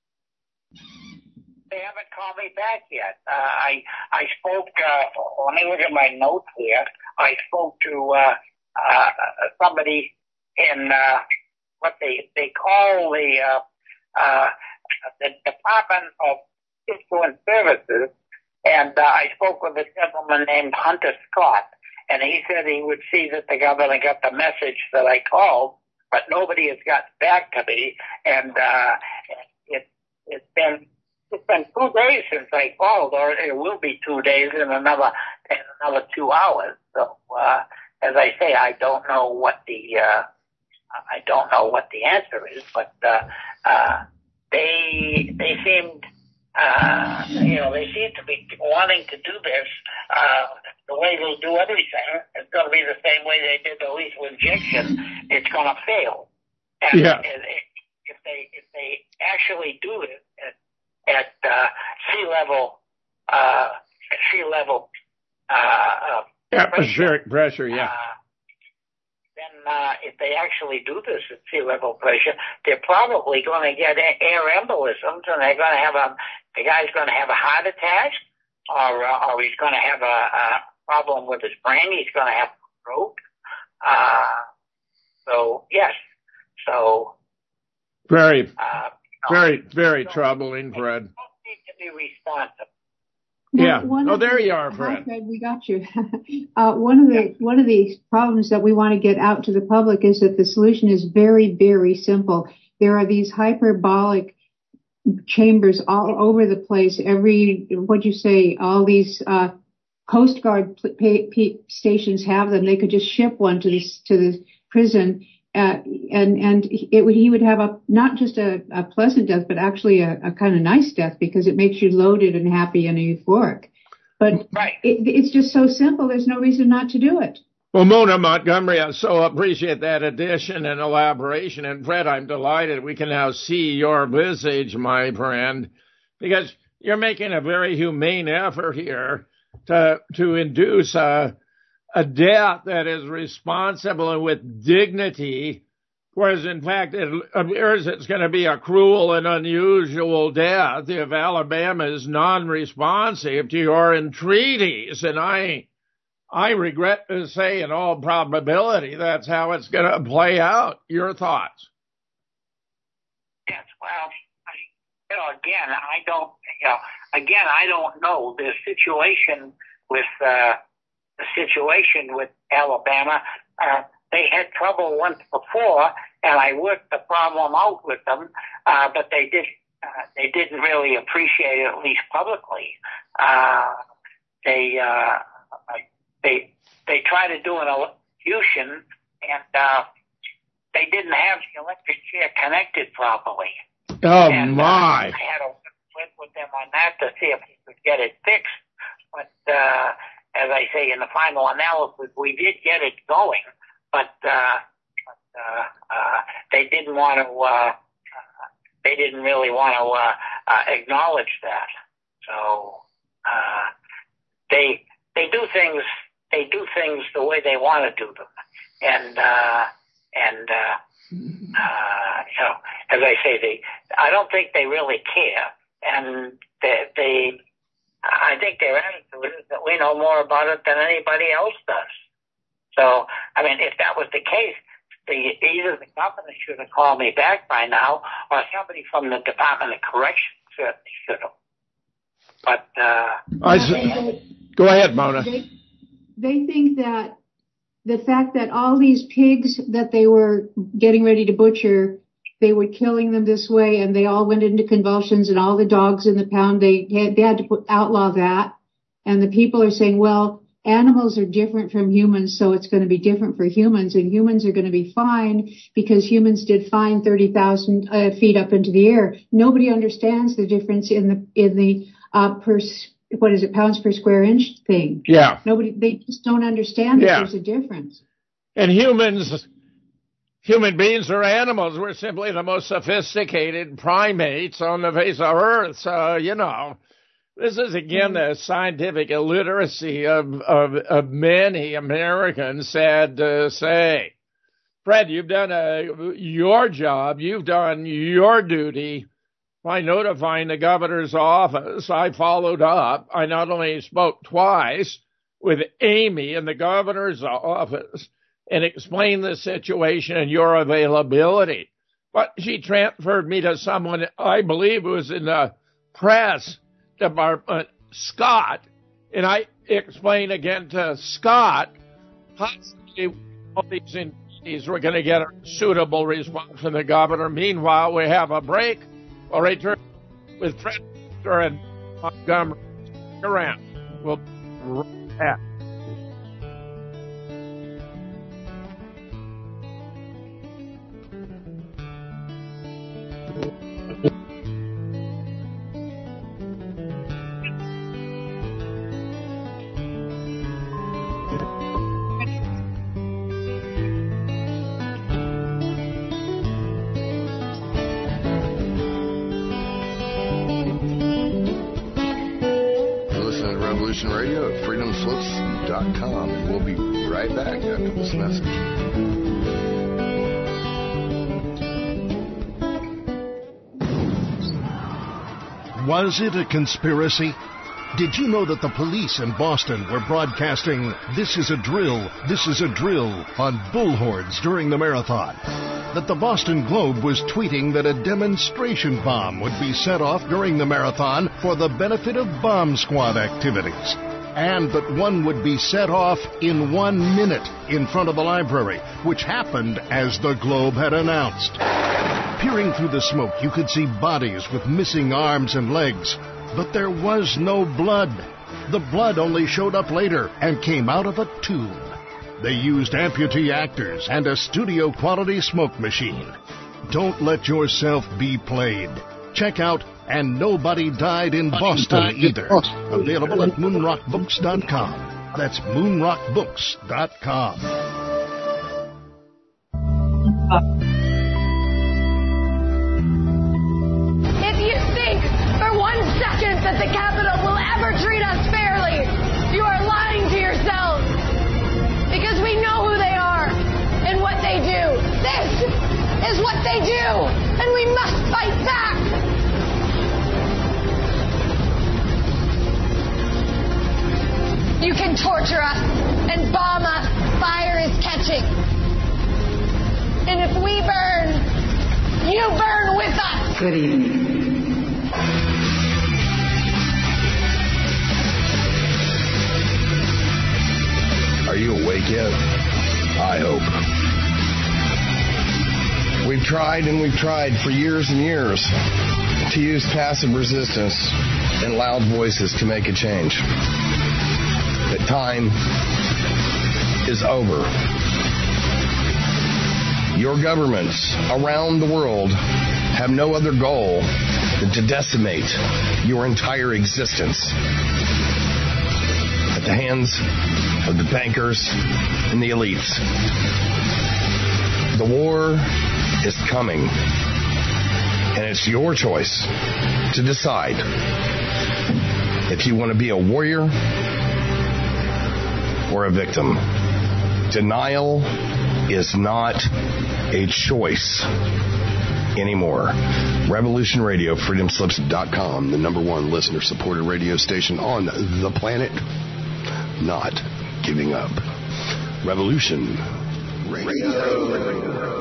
They haven't called me back yet. Uh, I I spoke. Uh, let me look at my notes here. I spoke to uh, uh, somebody in uh, what they they call the uh, uh, the Department of Fiscal Services, and uh, I spoke with a gentleman named Hunter Scott, and he said he would see that the governor got the message that I called, but nobody has gotten back to me, and uh, it it's been. It's been two days since I called, or it will be two days in another in another two hours. So, uh, as I say, I don't know what the uh, I don't know what the answer is, but uh, uh, they they seemed uh, you know they seem to be wanting to do this uh, the way they do everything. It's going to be the same way they did the lethal injection. It's going to fail. And yeah. If they if they actually do it. At uh, sea level, uh, sea level uh, atmospheric pressure, pressure yeah. Uh, then, uh, if they actually do this at sea level pressure, they're probably going to get air embolisms, and they're going to have a the guy's going to have a heart attack, or uh, or he's going to have a, a problem with his brain. He's going to have a stroke. Uh, so yes, so very. Uh, Very, very troubling, Fred. Don't need to be responsive. Yeah. One oh, of there the, you are, Fred. Hi, Fred. We got you. uh, one of the one of the problems that we want to get out to the public is that the solution is very, very simple. There are these hyperbolic chambers all over the place. Every what'd you say? All these uh, Coast Guard pay, pay stations have them. They could just ship one to this to the prison. Uh, and, and it would, he would have a, not just a, a pleasant death, but actually a, a kind of nice death because it makes you loaded and happy and euphoric. But right. it, it's just so simple. There's no reason not to do it. Well, Mona Montgomery, I so appreciate that addition and elaboration. And Fred, I'm delighted we can now see your visage, my friend, because you're making a very humane effort here to, to induce a, a death that is responsible and with dignity, whereas in fact it appears it's going to be a cruel and unusual death if Alabama is non-responsive to your entreaties. And I, I regret to say in all probability that's how it's going to play out. Your thoughts? Yes, well, I, you know, again, I don't, you know, again, I don't know the situation with, uh, the situation with Alabama. Uh, they had trouble once before, and I worked the problem out with them, uh, but they did, uh, they didn't really appreciate it, at least publicly. Uh, they, uh, they, they tried to do an electrocution, and, uh, they didn't have the electric chair connected properly. Oh, and, my. Uh, I had to work with them on that to see if we could get it fixed, but, uh, as I say, in the final analysis, we did get it going, but, uh, but uh, uh, they didn't want to, uh, uh, they didn't really want to uh, uh, acknowledge that. So uh, they they do things they do things the way they want to do them, and uh, and uh, uh, you know, as I say, they I don't think they really care, and they, they I think their attitude is that we know more about it than anybody else does. So I mean, if that was the case, the, either the governor should have called me back by now, or somebody from the Department of Corrections certainly should have. But uh, I s- go ahead, Mona. They, they think that the fact that all these pigs that they were getting ready to butcher, they were killing them this way, and they all went into convulsions, and all the dogs in the pound, they had, they had to put, outlaw that. And the people are saying, well, animals are different from humans, so it's going to be different for humans, and humans are going to be fine because humans did fine thirty thousand uh, feet up into the air. Nobody understands the difference in the in the uh, per what is it pounds per square inch thing. Yeah. Nobody, they just don't understand that Yeah. there's a difference. And humans, human beings are animals. We're simply the most sophisticated primates on the face of Earth. So, you know, this is, again, the scientific illiteracy of, of, of many Americans, sad to say. Fred, you've done a, your job. You've done your duty by notifying the governor's office. I followed up. I not only spoke twice with Amy in the governor's office and explained the situation and your availability, but she transferred me to someone I believe was in the press department, Scott, and I explained again to Scott how all these entities were going to get a suitable response from the governor. Meanwhile, we have a break. We'll return with Fred and Montgomery. Around. We'll be right back. Radio at freedom slips dot com, and we'll be right back after this message. Was it a conspiracy? Did you know that the police in Boston were broadcasting "This is a drill, this is a drill" on bullhorns during the marathon? That the Boston Globe was tweeting that a demonstration bomb would be set off during the marathon for the benefit of bomb squad activities? And that one would be set off in one minute in front of the library, which happened as the Globe had announced. Peering through the smoke, you could see bodies with missing arms and legs. But there was no blood. The blood only showed up later and came out of a tube. They used amputee actors and a studio-quality smoke machine. Don't let yourself be played. Check out And Nobody Died in Boston Either. Available at moon rock books dot com. That's moon rock books dot com. If you think for one second that the Capitol will ever treat us fairly, you are lying to yourselves. Because we know who they are and what they do. This is what they do, and we must fight back. You can torture us and bomb us. Fire is catching. And if we burn, you burn with us. Good evening. Are you awake yet? I hope. We've tried and we've tried for years and years to use passive resistance and loud voices to make a change. But time is over. Your governments around the world have no other goal than to decimate your entire existence at the hands of the bankers and the elites. The war is coming, and it's your choice to decide if you want to be a warrior or a victim. Denial is not a choice anymore. Revolution Radio, freedom slips dot com, the number one listener-supported radio station on the planet. Not giving up. Revolution Radio.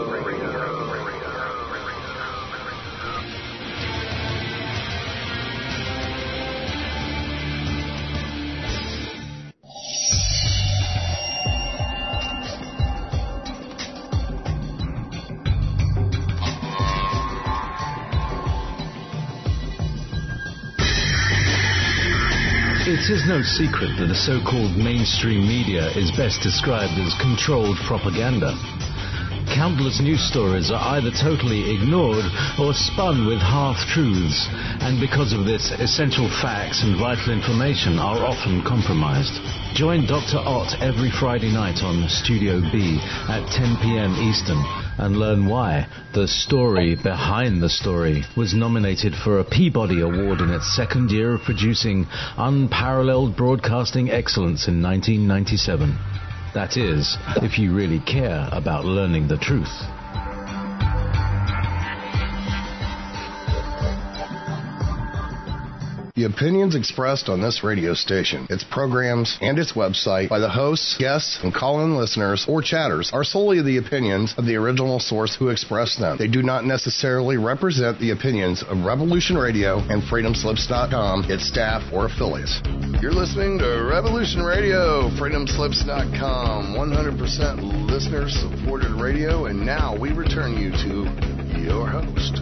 It is no secret that the so-called mainstream media is best described as controlled propaganda. Countless news stories are either totally ignored or spun with half-truths, and because of this, essential facts and vital information are often compromised. Join Doctor Ott every Friday night on Studio B at ten p.m. Eastern and learn why The Story Behind the Story was nominated for a Peabody Award in its second year of producing unparalleled broadcasting excellence in nineteen ninety-seven. That is, if you really care about learning the truth. The opinions expressed on this radio station, its programs, and its website by the hosts, guests, and call-in listeners or chatters are solely the opinions of the original source who expressed them. They do not necessarily represent the opinions of Revolution Radio and freedom slips dot com, its staff, or affiliates. You're listening to Revolution Radio, freedom slips dot com, one hundred percent listener-supported radio, and now we return you to your host.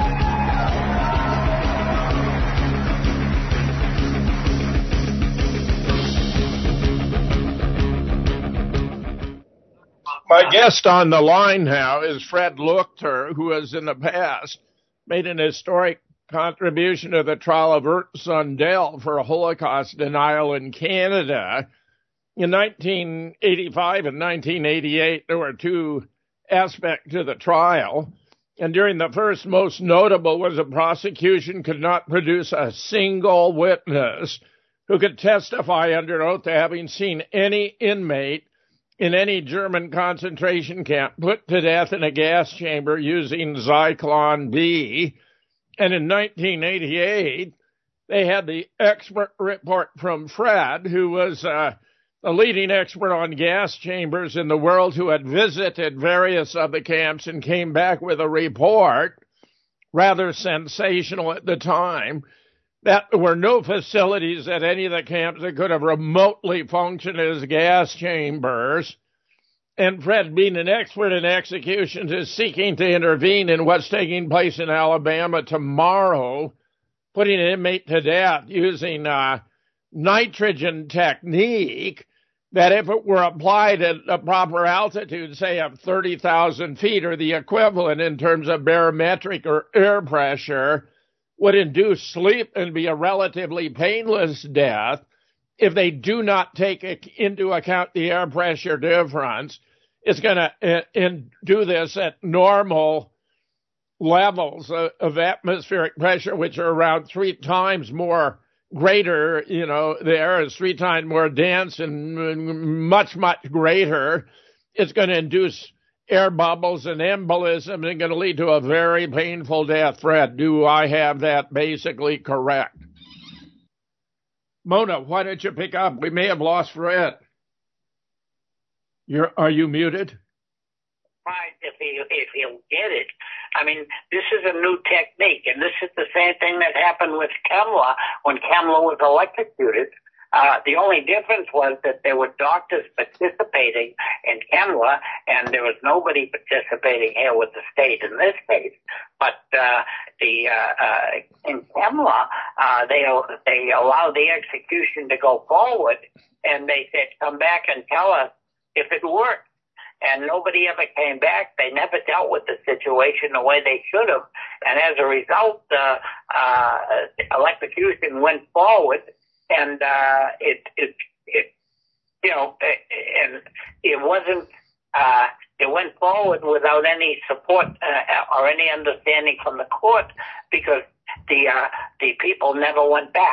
My guest on the line now is Fred Luchter, who has in the past made an historic contribution to the trial of Urt Sundell for Holocaust denial in Canada. In nineteen eighty-five and nineteen eighty-eight, there were two aspects to the trial. And during the first, most notable was the prosecution could not produce a single witness who could testify under oath to having seen any inmate in any German concentration camp put to death in a gas chamber using Zyklon B. And in nineteen eighty-eight, they had the expert report from Fred, who was uh, a leading expert on gas chambers in the world, who had visited various of the camps and came back with a report, rather sensational at the time, that there were no facilities at any of the camps that could have remotely functioned as gas chambers. And Fred, being an expert in executions, is seeking to intervene in what's taking place in Alabama tomorrow, putting an inmate to death using a nitrogen technique that, if it were applied at a proper altitude, say of thirty thousand feet, or the equivalent in terms of barometric or air pressure, would induce sleep and be a relatively painless death. If they do not take into account the air pressure difference, it's going to uh, do this at normal levels of, of atmospheric pressure, which are around three times more greater. You know, the air is three times more dense and much, much greater. It's going to induce air bubbles and embolism, and going to lead to a very painful death. Fred, do I have that basically correct? Mona, why don't you pick up? We may have lost Fred. You're, are you muted? Right, if he if he'll get it. I mean, this is a new technique, and this is the same thing that happened with Kemmler when Kemmler was electrocuted. Uh, the only difference was that there were doctors participating in Kemmler, and there was nobody participating here with the state in this case. But uh, the uh, uh, in Kemmler, uh, they they allowed the execution to go forward, and they said, "Come back and tell us if it worked." And nobody ever came back. They never dealt with the situation the way they should have, and as a result, uh, uh, electrocution went forward. And, uh, it, it, it, you know, and it wasn't, uh, it went forward without any support, uh, or any understanding from the court, because the, uh, the people never went back.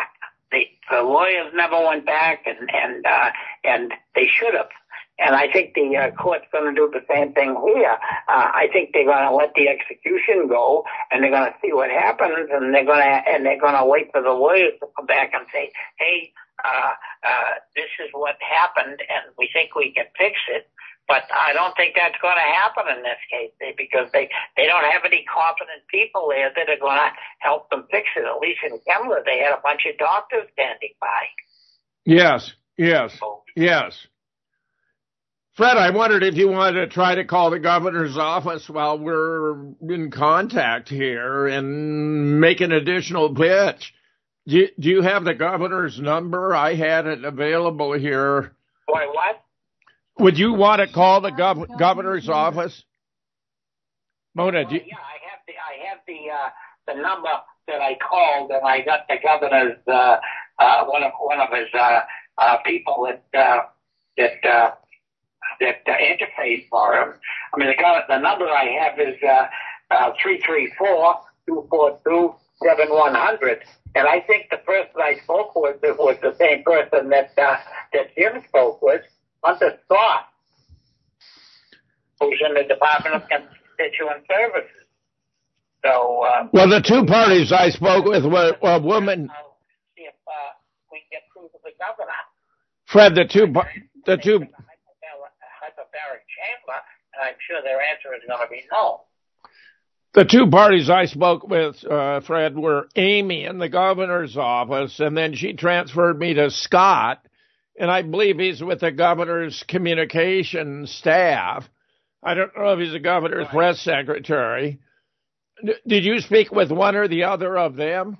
the, the lawyers never went back, and and uh, and they should have. And I think the uh, court's going to do the same thing here. Uh, I think they're going to let the execution go, and they're going to see what happens, and they're going to and they're going to wait for the lawyers to come back and say, "Hey, uh, uh, this is what happened, and we think we can fix it." But I don't think that's going to happen in this case they, because they, they don't have any competent people there that are going to help them fix it. At least in Kemmler, they had a bunch of doctors standing by. Yes, yes, yes. Fred, I wondered if you wanted to try to call the governor's office while we're in contact here and make an additional pitch. Do you, do you have the governor's number? I had it available here. Boy, what? Would you want to call the gov- governor's office? Mona, well, do you... yeah, I have the I have the uh, the number that I called, and I got the governor's uh, uh, one of one of his uh, uh, people that uh, that uh, that uh, interface for him. I mean, the gov- the number I have is uh, uh, three three four two four two seven one hundred, and I think the person I spoke with was the same person that uh, that Jim spoke with. Hunter Scott, who's in the Department of Constituent Services. So, uh, well, the two parties I spoke with were a woman. I'll see if uh, we can get through to the governor. Fred, the two, the two. Hyperbaric chamber, and I'm sure their answer is going to be no. The two parties I spoke with, uh, Fred, were Amy in the governor's office, and then she transferred me to Scott. And I believe he's with the governor's communication staff. I don't know if he's the governor's press secretary. D- did you speak with one or the other of them?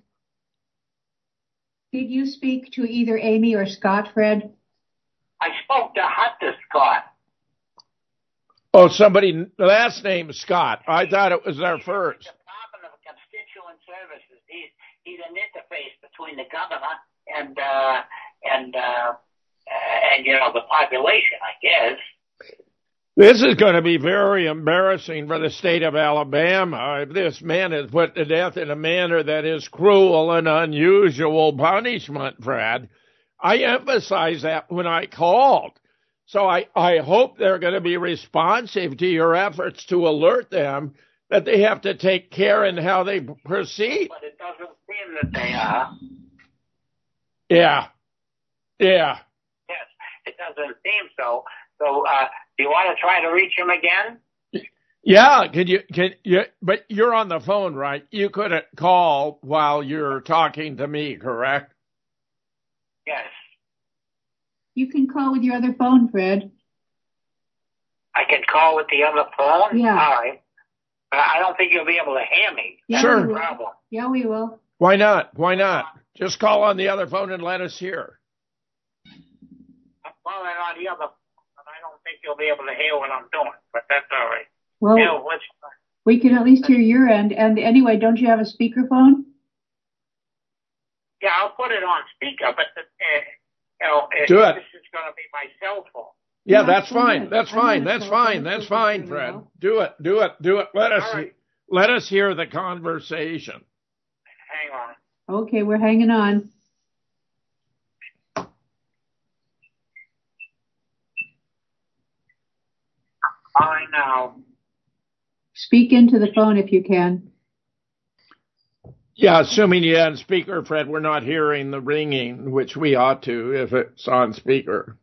Did you speak to either Amy or Scott, Fred? I spoke to Hunter Scott. Oh, somebody, last name Scott. I thought it was their first. Department of Constituent Services. He's, he's an interface between the governor and, uh, and, uh, and, you know, the population, I guess. This is going to be very embarrassing for the state of Alabama if this man is put to death in a manner that is cruel and unusual punishment, Fred. I emphasized that when I called. So I, I hope they're going to be responsive to your efforts to alert them that they have to take care in how they proceed. But it doesn't seem that they are. Yeah. Yeah. Yes, it doesn't seem so. So, uh, do you want to try to reach him again? Yeah, could you, can you, but you're on the phone, right? You couldn't call while you're talking to me, correct? Yes. You can call with your other phone, Fred. I can call with the other phone? Yeah. All right. But I don't think you'll be able to hear me. Yeah, sure. We will. Problem. Yeah, we will. Why not? Why not? Just call on the other phone and let us hear. I'm calling on the other phone, and I don't think you'll be able to hear what I'm doing, but that's all right. Well, yeah, what's, we can at least hear your end. And anyway, don't you have a speakerphone? yeah, I'll put it on speaker, but the, uh, you know, uh, Do it. this is going to be my cell phone. Yeah, Yeah, that's go fine. ahead. That's I'm fine. gonna That's call fine. the That's speaker fine, for Fred. now. Do it. Do it. Do it. Let us All right. let us hear the conversation. Hang on. Okay, we're hanging on. I know. Speak into the phone if you can. Yeah, assuming you had speaker, Fred, we're not hearing the ringing, which we ought to if it's on speaker.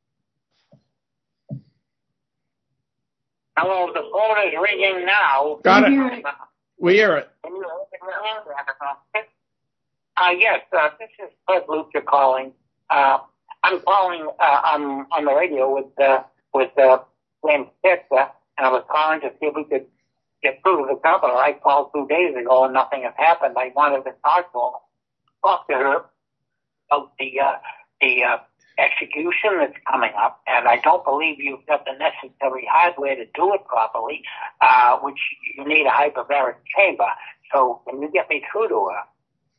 Hello, the phone is ringing now. Got We it. hear it. We hear it. Can you open your hand? Uh, yes, uh, this is Fred Lucha calling. Uh, I'm calling, uh, I'm on the radio with, uh, with, uh, James Pitzer, and I was calling to see if we could get through to the governor. I called two days ago and nothing has happened. I wanted to talk to her, talk to her about the, uh, the, uh, execution that's coming up, and I don't believe you've got the necessary hardware to do it properly, uh, which you need a hyperbaric chamber. So can you get me through to her?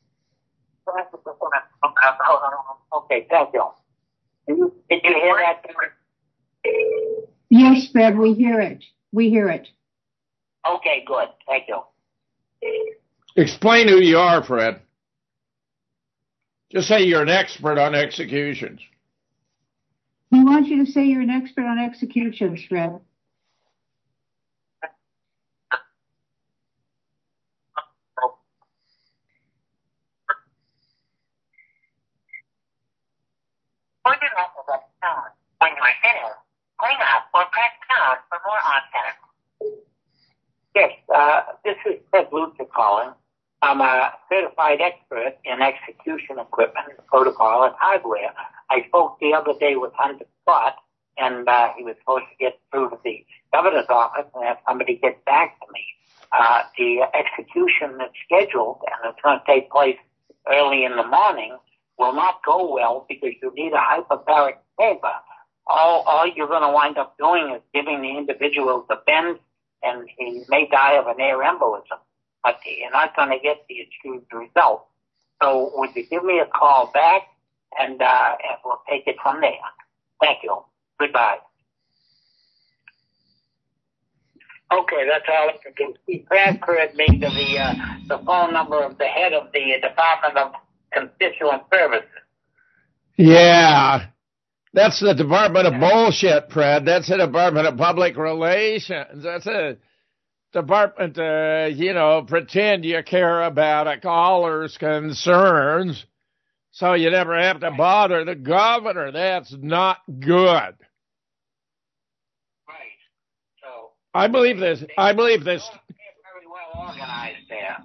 Okay, thank you. Did you, did you hear that? Yes, Fred, we hear it. We hear it. Okay, good. Thank you. Explain who you are, Fred. Just say you're an expert on executions. He wants you to say you're an expert on executions, Fred. Point it up with a pound. When you are finished, hang up or press pound for more options. Yes, uh, this is Fred Luther calling. I'm a certified expert in execution equipment, protocol, and hardware. I spoke the other day with Hunter Scott, and uh, he was supposed to get through to the governor's office and have somebody get back to me. Uh, the execution that's scheduled, and it's going to take place early in the morning, will not go well because you need a hyperbaric chamber. All, all you're going to wind up doing is giving the individual the bend, and he may die of an air embolism. But you're not going to get the achieved result. So would you give me a call back, and, uh, and we'll take it from there. Thank you. Goodbye. Okay, that's all I can do. He transferred me to the, uh, the phone number of the head of the Department of Constituent Services. Yeah. That's the Department of Bullshit, Fred. That's the Department of Public Relations. That's a department, uh, you know, pretend you care about a caller's concerns so you never have to bother the governor. That's not good. Right. So I believe this. I believe this. Very well organized there.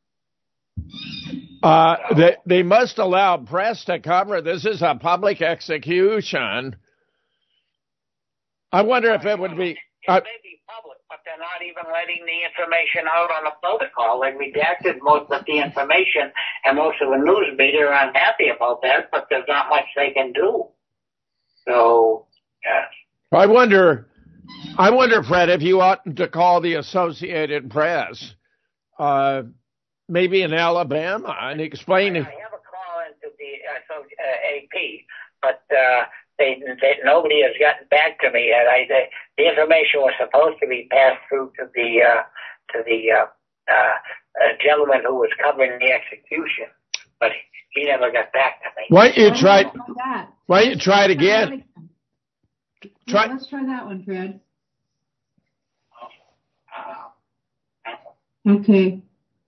Uh, they, they must allow press to cover. This is a public execution. I wonder if it would be. It Uh, may be public, but they're not even letting the information out on the protocol. They redacted most of the information, and most of the news media are unhappy about that, but there's not much they can do. So, yeah. I wonder, I wonder, Fred, if you ought to call the Associated Press, uh, maybe in Alabama, and explain I, it. I have a call into the uh, uh, A P, but uh, they, they, nobody has gotten back to me yet. I, the, the information was supposed to be passed through to the uh, to the uh, uh, uh, gentleman who was covering the execution, but he never got back to me. Why don't you try? That. Why don't you try it again? Try. Yeah, let's try that one, Fred. Okay.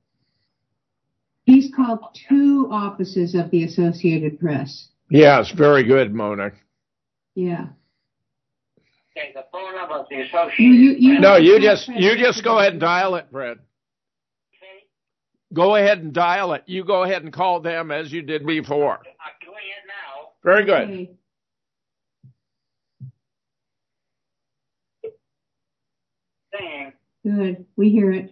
He's called two offices of the Associated Press. Yes, very good, Mona. Yeah. Okay, the phone number of the Associated You, you, you Press. No, you just you just go ahead and dial it, Fred. Go ahead and dial it. You go ahead and call them as you did before. I'm doing it now. Very good. Okay. Saying, Good. We hear it.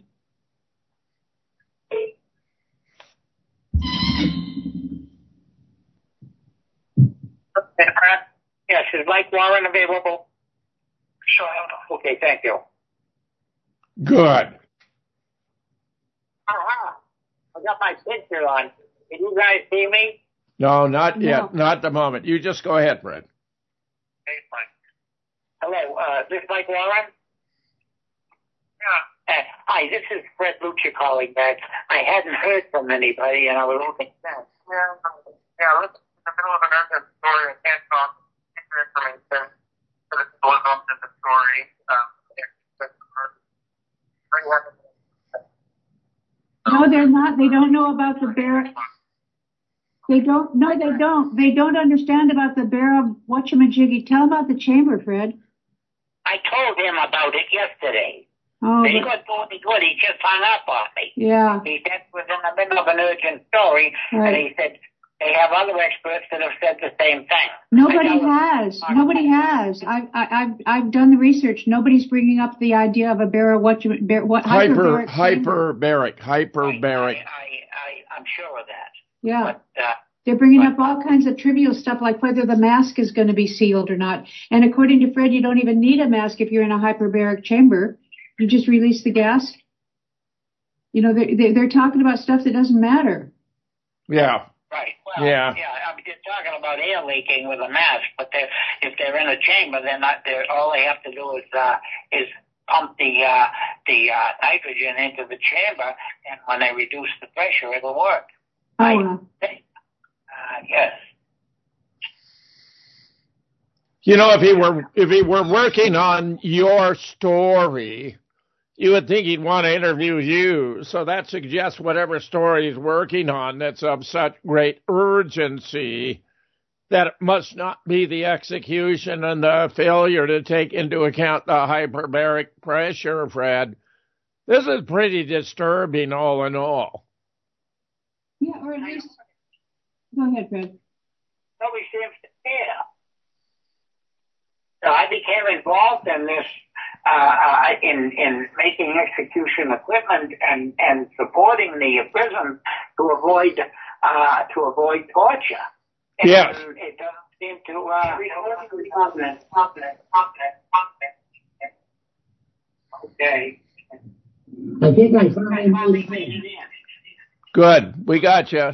yes, is Mike Warren available? Sure. Okay, thank you. Good. Uh-huh. I got my picture on. Can you guys see me? No, not No. yet. Not at the moment. You just go ahead, Fred. Hey, Mike. Hello, uh, this is Mike Warren? Yeah. Uh, hi, this is Fred Lucia calling back. I hadn't heard from anybody, and I was looking back. Yeah, yeah, look, in the middle of an urgent story, I can't talk information, but it's going on to the story. Um, No, they're not. They don't know about the bear. They don't. No, they don't. They don't understand about the bear of whatchamajiggy. Tell them about the chamber, Fred. I told him about it yesterday. Oh, He but- got totally good. He just hung up on me. yeah. He said it was in the middle of an urgent story, Right. and he said they have other experts that have said the same thing. Nobody I told him- has. Nobody has. I've I, I've I've done the research. Nobody's bringing up the idea of a bear. What you bear? What Hyper, hyperbaric chamber. hyperbaric, hyperbaric. I, I, I, I'm sure of that. Yeah. But, uh, They're bringing up all kinds of trivial stuff like whether the mask is going to be sealed or not. And according to Fred, you don't even need a mask if you're in a hyperbaric chamber. You just release the gas. You know, they're, they're talking about stuff that doesn't matter. Yeah. right. Well, Yeah. yeah. I mean, they're talking about air leaking with a mask, but they're, if they're in a chamber, they're not. They're all they have to do is uh, is pump the uh, the uh, nitrogen into the chamber, and when they reduce the pressure, it'll work. Oh, I uh, think. Uh, yes. You know, if he were if he were working on your story, you would think he'd want to interview you. So that suggests whatever story he's working on that's of such great urgency that it must not be the execution and the failure to take into account the hyperbaric pressure, Fred. This is pretty disturbing all in all. Yeah, or at least... Go ahead, Fred. Nobody seems to care. So I became involved in this, uh, uh, in, in making execution equipment and, and supporting the prison to avoid, uh, to avoid torture. And yes. It doesn't seem to, uh, confident, confident, confident, confident. Okay. I think I finally made it. Good. We got you.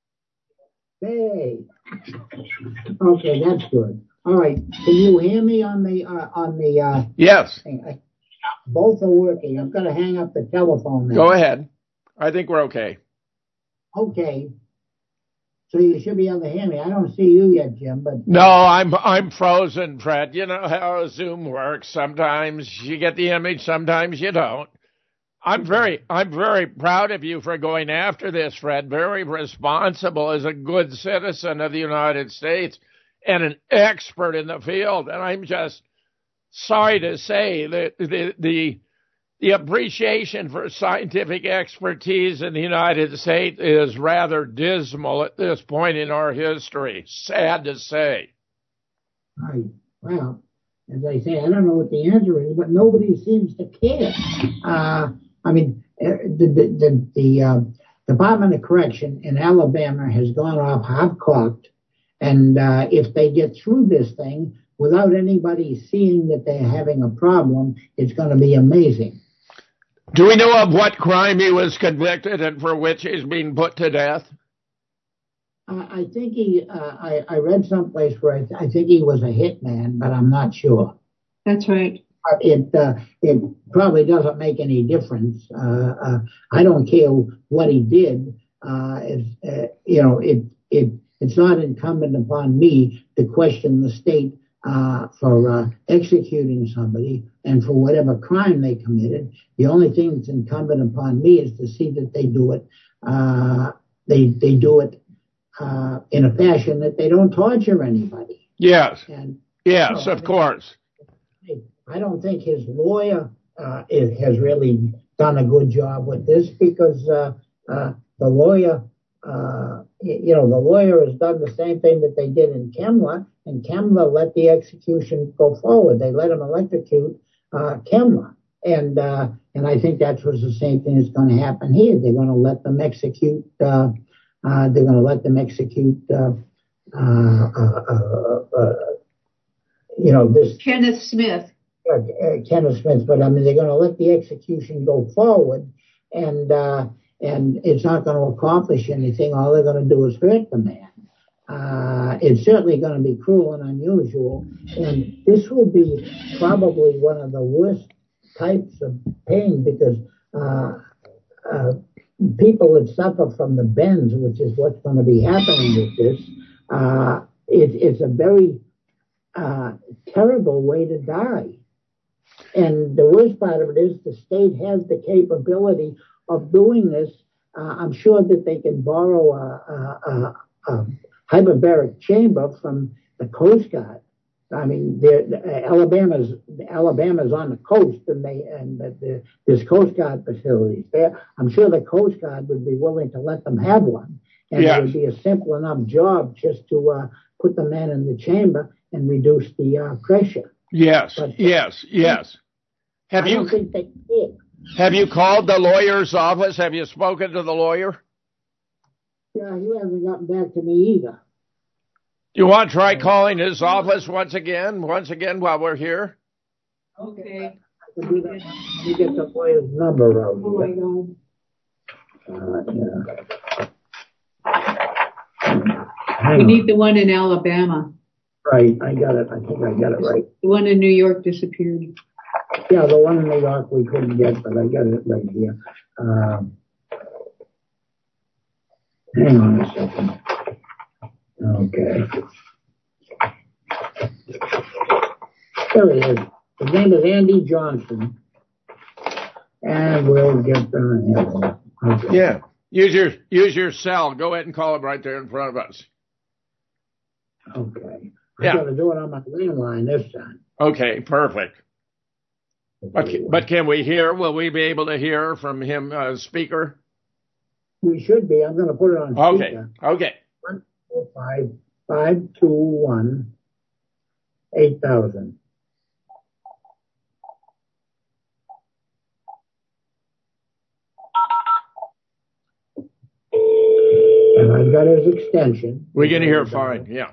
Hey. Okay, that's good. All right. Can you hear me on the, uh, on the, uh, yes. Thing? I, both are working. I'm going to hang up the telephone now. Go ahead. I think we're okay. Okay. So you should be able to hear me. I don't see you yet, Jim, but... No, I'm I'm frozen, Fred. You know how Zoom works. Sometimes you get the image, sometimes you don't. I'm very I'm very proud of you for going after this, Fred. Very responsible as a good citizen of the United States and an expert in the field. And I'm just sorry to say that the the The appreciation for scientific expertise in the United States is rather dismal at this point in our history. Sad to say. Right. Well, as I say, I don't know what the answer is, but nobody seems to care. Uh, I mean, the the the, the uh, Department of Correction in Alabama has gone off half-cocked, and uh, if they get through this thing without anybody seeing that they're having a problem, it's going to be amazing. Do we know of what crime he was convicted and for which he's being put to death? Uh, I think he, uh, I, I read someplace where I, th- I think he was a hitman, but I'm not sure. That's right. Uh, it uh, it probably doesn't make any difference. Uh, uh, I don't care what he did. Uh, it's, uh, you know, it it it's not incumbent upon me to question the state uh, for uh, executing somebody and for whatever crime they committed. The only thing that's incumbent upon me is to see that they do it. Uh, they they do it uh, in a fashion that they don't torture anybody. Yes. And, yes, so, of course. I don't think his lawyer uh, is, has really done a good job with this because uh, uh, the lawyer, uh, you know, the lawyer has done the same thing that they did in Kemla, and Kemla let the execution go forward. They let him electrocute uh, Kemla, and uh, and I think that was the same thing that's going to happen here. They're going to let them execute. Uh, uh, they're going to let them execute. Uh, uh, uh, uh, uh, you know, this Kenneth Smith. Uh, uh, Kenneth Smith, but I mean, they're going to let the execution go forward, and uh, and it's not going to accomplish anything. All they're going to do is hurt the man. Uh, it's certainly going to be cruel and unusual, and this will be probably one of the worst types of pain because uh, uh, people that suffer from the bends, which is what's going to be happening with this, uh, it, it's a very uh, terrible way to die. And the worst part of it is the state has the capability of doing this. Uh, I'm sure that they can borrow a, a, a, a hyperbaric chamber from the Coast Guard. I mean, the, Alabama's Alabama's on the coast, and they and the, the, there's Coast Guard facilities there. I'm sure the Coast Guard would be willing to let them have one, and yes. It would be a simple enough job just to uh, put the man in the chamber and reduce the uh, pressure. Yes, but, yes, yes. Have I you don't think they did. Have you called the lawyer's office? Have you spoken to the lawyer? Yeah, he hasn't gotten back to me either. Do you want to try calling his office once again? Once again while we're here? Okay. I can do that. Let me get the lawyer's number out Oh here. my God. Uh, yeah. We need the one in Alabama. Right, I got it. I think I got it right. The one in New York disappeared. Yeah, the one in New York we couldn't get, but I got it right here. Um, hang on a second. Okay. There he is. His name is Andy Johnson. And we'll get the okay. Yeah. Use your use your cell. Go ahead and call him right there in front of us. Okay. I'm Yeah. going to do it on my landline this time. Okay, perfect. But but can we hear? Will we be able to hear from him, uh, speaker? We should be. I'm going to put it on Okay. speaker. Okay. One four five five two one eight thousand. And I've got his extension. We can hear fine. Yeah.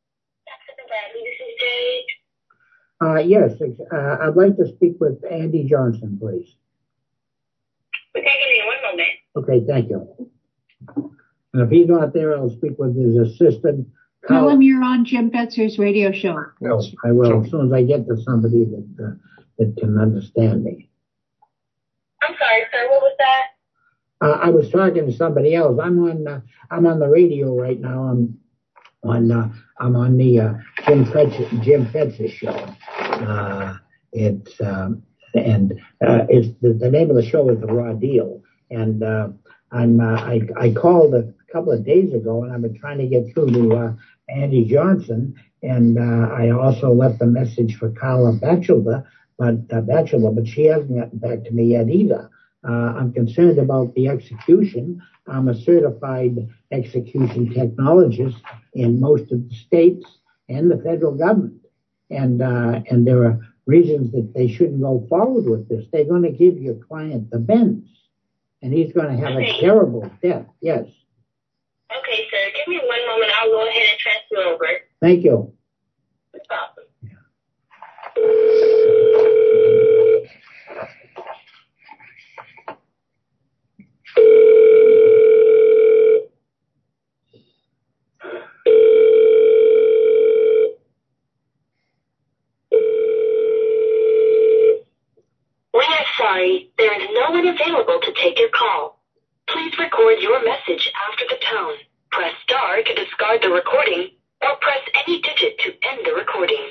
Uh, yes, uh, I'd like to speak with Andy Johnson, please. Okay, give me one moment. Okay, thank you. And if he's not there, I'll speak with his assistant. Tell him you're on Jim Fetzer's radio show. No, I will, as soon as I get to somebody that uh, that can understand me. I'm sorry, sir. What was that? Uh, I was talking to somebody else. I'm on uh, I'm on the radio right now. I'm on uh, I'm on the uh, Jim Fetzer Jim Fetzer show. Uh, it's um, and uh, it's the, the name of the show is The Raw Deal. And uh, I'm uh, I I called a couple of days ago, and I've been trying to get through to uh, Andy Johnson, and uh, I also left a message for Carla Batchelder, but uh, Batchelder, but she hasn't gotten back to me yet either. Uh, I'm concerned about the execution. I'm a certified execution technologist in most of the states and the federal government, and uh, and there are reasons that they shouldn't go forward with this. They're going to give your client the bends, and he's going to have okay. a terrible death. Yes. Okay, sir. Give me one moment. I'll go ahead and transfer over. Thank you. No problem. We are sorry. There is no one available to take your call. Please record your message after the tone. Press star to discard the recording, or press any digit to end the recording.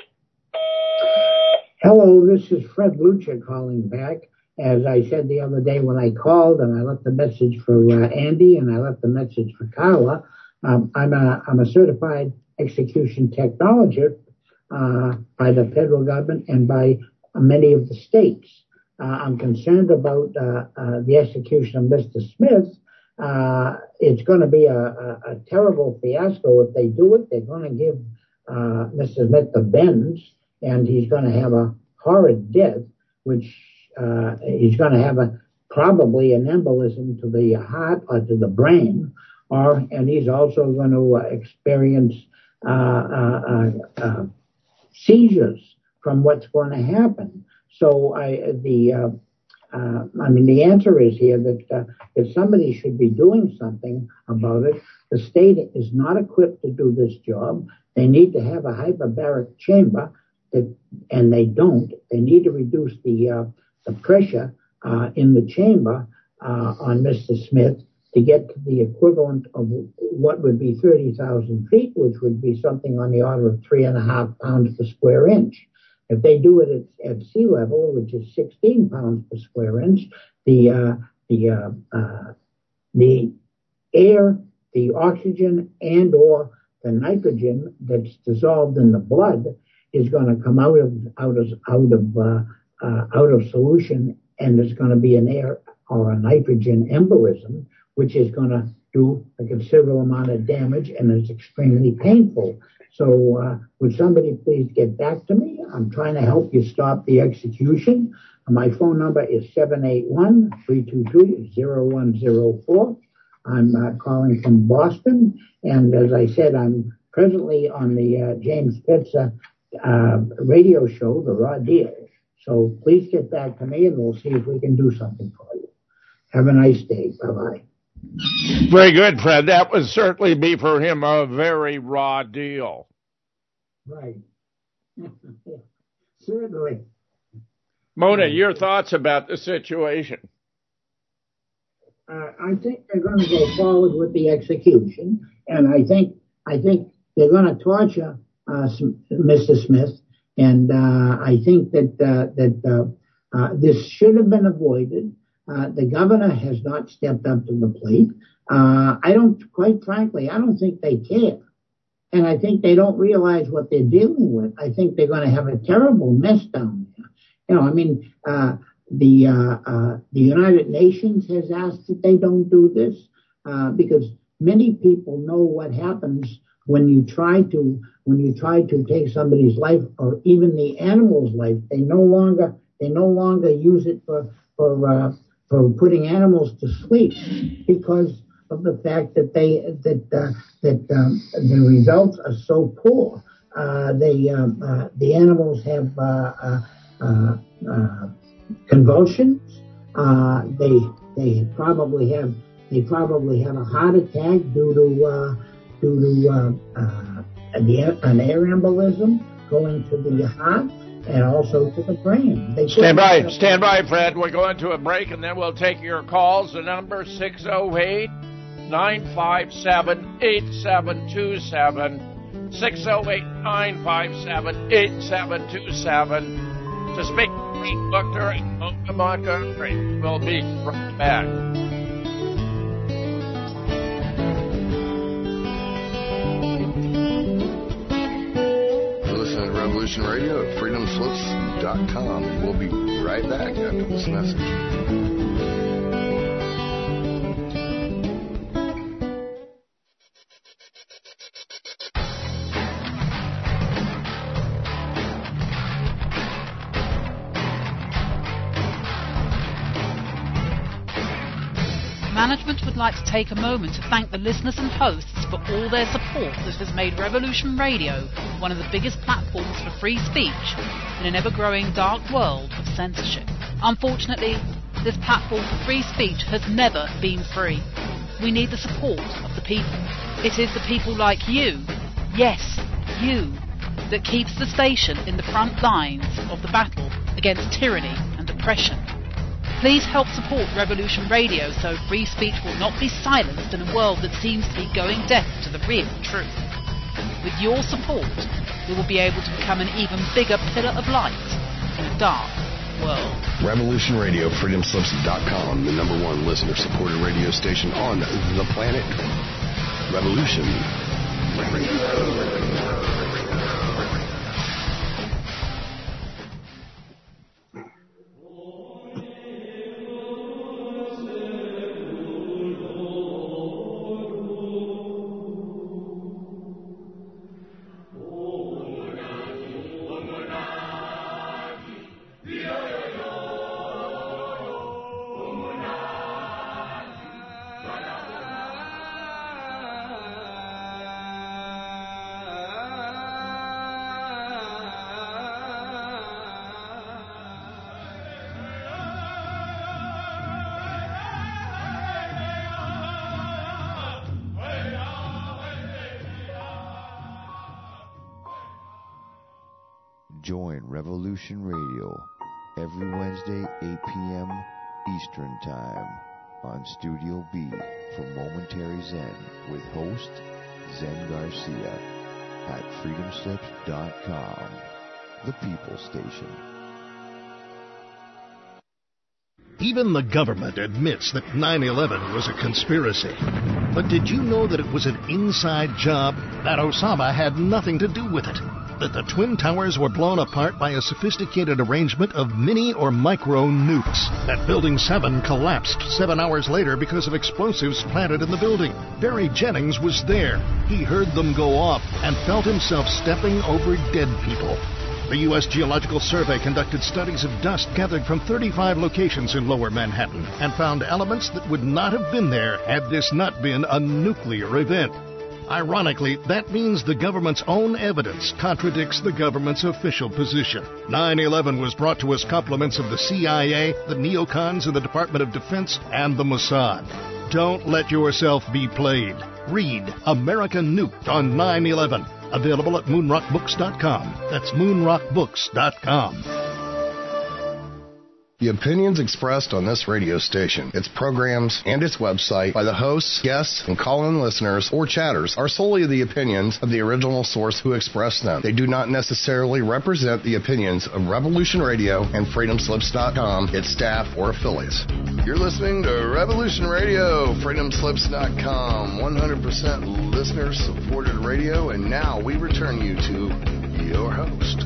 Hello, this is Fred Lucha calling back. As I said the other day when I called, and I left a message for uh, Andy, and I left a message for Carla. Um, I'm a I'm a certified execution technologist uh, by the federal government and by many of the states. Uh, I'm concerned about uh, uh, the execution of Mister Smith. Uh, it's going to be a, a, a terrible fiasco if they do it. They're going to give uh, Mister Smith the bends, and he's going to have a horrid death, which uh, he's going to have a probably an embolism to the heart or to the brain, or and he's also going to uh, experience uh, uh, uh, uh, seizures from what's going to happen. So I the uh, uh, I mean the answer is here that uh, if somebody should be doing something about it, the state is not equipped to do this job. They need to have a hyperbaric chamber, that, and they don't. They need to reduce the uh, the pressure uh, in the chamber uh, on Mister Smith to get to the equivalent of what would be thirty thousand feet, which would be something on the order of three and a half pounds per square inch. If they do it at, at sea level, which is sixteen pounds per square inch, the uh, the uh, uh, the air, the oxygen, and or the nitrogen that's dissolved in the blood is going to come out of out of out of uh, uh, out of solution, and there's going to be an air or a nitrogen embolism, which is going to do a considerable amount of damage and is extremely painful. So uh, would somebody please get back to me? I'm trying to help you stop the execution. My phone number is seven eight one, three two two, zero one zero four. I'm uh, calling from Boston. And as I said, I'm presently on the uh, James Fetzer uh, radio show, The Raw Deal. So please get back to me and we'll see if we can do something for you. Have a nice day. Bye-bye. Very good, Fred. That would certainly be for him a very raw deal. Right. Certainly. Mona, your thoughts about the situation? Uh, I think they're going to go forward with the execution, and I think I think they're going to torture uh, Mister Smith, and uh, I think that uh, that uh, uh, this should have been avoided. Uh, the governor has not stepped up to the plate. Uh, I don't, quite frankly, I don't think they care. And I think they don't realize what they're dealing with. I think they're going to have a terrible mess down there. You know, I mean, uh, the, uh, uh, the United Nations has asked that they don't do this, uh, because many people know what happens when you try to, when you try to take somebody's life or even the animal's life. They no longer, they no longer use it for, for, uh, for putting animals to sleep because of the fact that they that uh, that um, the results are so poor. Uh, they um, uh, the animals have uh, uh, uh, uh, convulsions. Uh, they they probably have they probably have a heart attack due to uh, due to uh, uh, the, an air embolism going to the heart. And also to the brain. They stand by, stand by, Fred. We're going to a break, and then we'll take your calls. The number six oh eight, nine five seven, eight seven two seven, six oh eight, nine five seven, eight seven two seven. To speak to Doctor Montgomery. We'll be right back. Revolution Radio at freedom slips dot com. We'll be right back after this message. Management would like to take a moment to thank the listeners and hosts for all their support that has made Revolution Radio one of the biggest platforms for free speech in an ever-growing dark world of censorship. Unfortunately, this platform for free speech has never been free. We need the support of the people. It is the people like you, yes, you, that keeps the station in the front lines of the battle against tyranny and oppression. Please help support Revolution Radio so free speech will not be silenced in a world that seems to be going deaf to the real truth. With your support, we will be able to become an even bigger pillar of light in a dark world. Revolution Radio, freedom slips dot com, the number one listener-supported radio station on the planet. Revolution Radio. Join Revolution Radio every Wednesday, eight p.m. Eastern Time on Studio B for Momentary Zen with host Zen Garcia at freedom slips dot com, the People Station. Even the government admits that nine eleven was a conspiracy. But did you know that it was an inside job? That Osama had nothing to do with it? That the Twin Towers were blown apart by a sophisticated arrangement of mini or micro nukes? That Building seven collapsed seven hours later because of explosives planted in the building? Barry Jennings was there. He heard them go off and felt himself stepping over dead people. The U S Geological Survey conducted studies of dust gathered from thirty-five locations in Lower Manhattan and found elements that would not have been there had this not been a nuclear event. Ironically, that means the government's own evidence contradicts the government's official position. nine eleven was brought to us compliments of the C I A, the neocons in the Department of Defense, and the Mossad. Don't let yourself be played. Read America Nuked on nine eleven. Available at moon rock books dot com. That's moon rock books dot com. The opinions expressed on this radio station, its programs, and its website by the hosts, guests, and call-in listeners or chatters are solely the opinions of the original source who expressed them. They do not necessarily represent the opinions of Revolution Radio and Freedom Slips dot com, its staff, or affiliates. You're listening to Revolution Radio, Freedom Slips dot com, one hundred percent listener-supported radio, and now we return you to your host.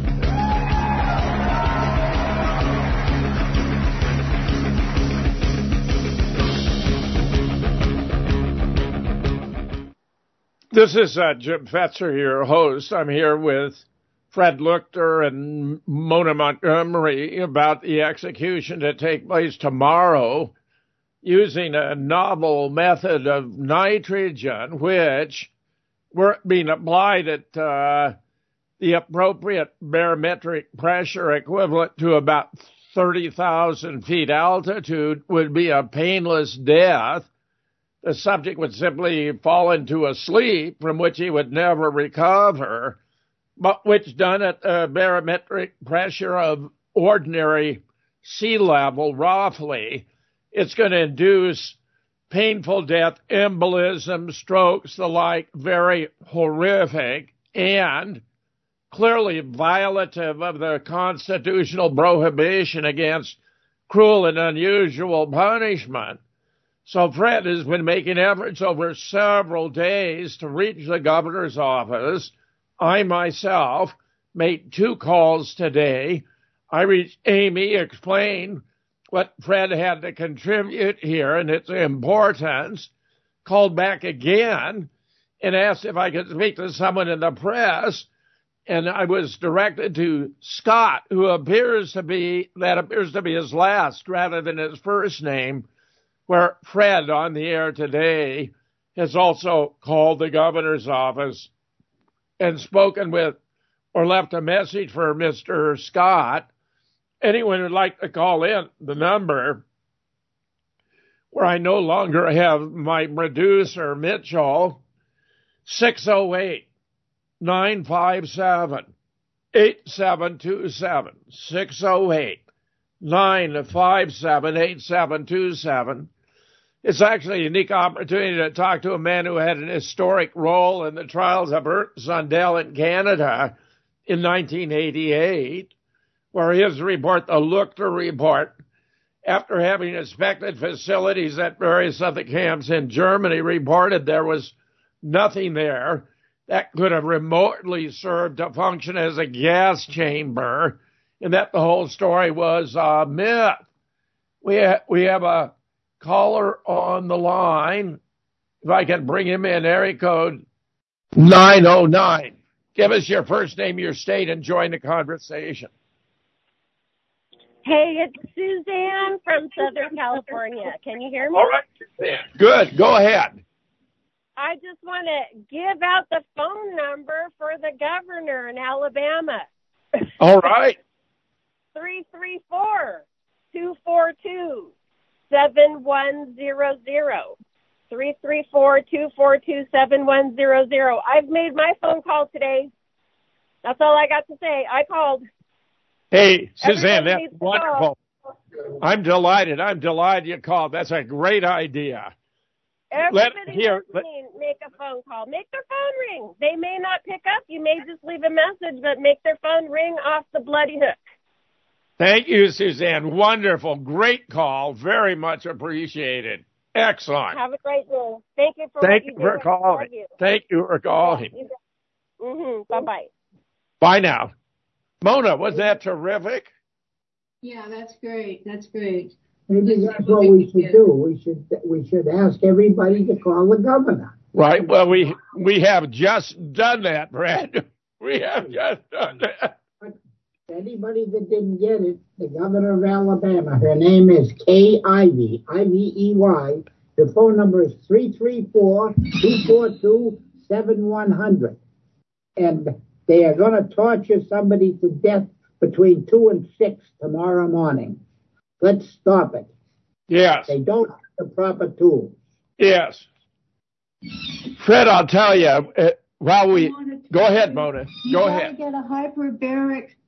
This is uh, Jim Fetzer, your host. I'm here with Fred Luchter and Mona Montgomery about the execution to take place tomorrow using a novel method of nitrogen, which were being applied at uh, the appropriate barometric pressure equivalent to about thirty thousand feet altitude would be a painless death. The subject would simply fall into a sleep from which he would never recover, but which done at a barometric pressure of ordinary sea level, roughly, it's going to induce painful death, embolism, strokes, the like, very horrific, and clearly violative of the constitutional prohibition against cruel and unusual punishment. So Fred has been making efforts over several days to reach the governor's office. I myself made two calls today. I reached Amy, explained what Fred had to contribute here and its importance, called back again and asked if I could speak to someone in the press. And I was directed to Scott, who appears to be, that appears to be his last rather than his first name, where Fred on the air today has also called the governor's office and spoken with or left a message for Mister Scott. Anyone who'd like to call in, the number where I no longer have my producer, Mitchell, six oh eight, nine five seven, eight seven two seven, six oh eight, nine five seven, eight seven two seven. It's actually a unique opportunity to talk to a man who had an historic role in the trials of Ernst Zundel in Canada in nineteen eighty-eight, where his report, the Luchter report, after having inspected facilities at various of the camps in Germany, reported there was nothing there that could have remotely served to function as a gas chamber, and that the whole story was a myth. We ha- we have a caller on the line. If I can bring him in, area code nine oh nine. Give us your first name, your state, and join the conversation. Hey, it's Suzanne from Southern California. Can you hear me? All right, Suzanne. Good. Go ahead. I just want to give out the phone number for the governor in Alabama. All right. three three four, two four two, seven one zero zero. three three four, two four two, seven one zero zero. I've made my phone call today. That's all I got to say. I called. Hey, Suzanne, Everybody that's wonderful. I'm delighted. I'm delighted you called. That's a great idea. Everybody let, here, listening, let, make a phone call. Make their phone ring. They may not pick up. You may just leave a message, but make their phone ring off the bloody hook. Thank you, Suzanne. Wonderful. Great call. Very much appreciated. Excellent. Have a great day. Thank you for Thank what you you for do. calling. You. Thank you for calling. Yeah, mm-hmm. Bye-bye. Bye now. Mona, was that terrific? Yeah, that's great. That's great. Maybe that's what we should do. We should we should ask everybody to call the governor. Right. Well, we we have just done that, Brad. We have just done that. But anybody that didn't get it, the governor of Alabama, her name is Kay Ivey, I V E Y. The phone number is three three four, two four two, seven one zero zero. And they are going to torture somebody to death between two and six tomorrow morning. Let's stop it. Yes. They don't have the proper tools. Yes. Fred, I'll tell you, uh, while we... Go ahead, Mona. Go you ahead. You got to get a hyperbaric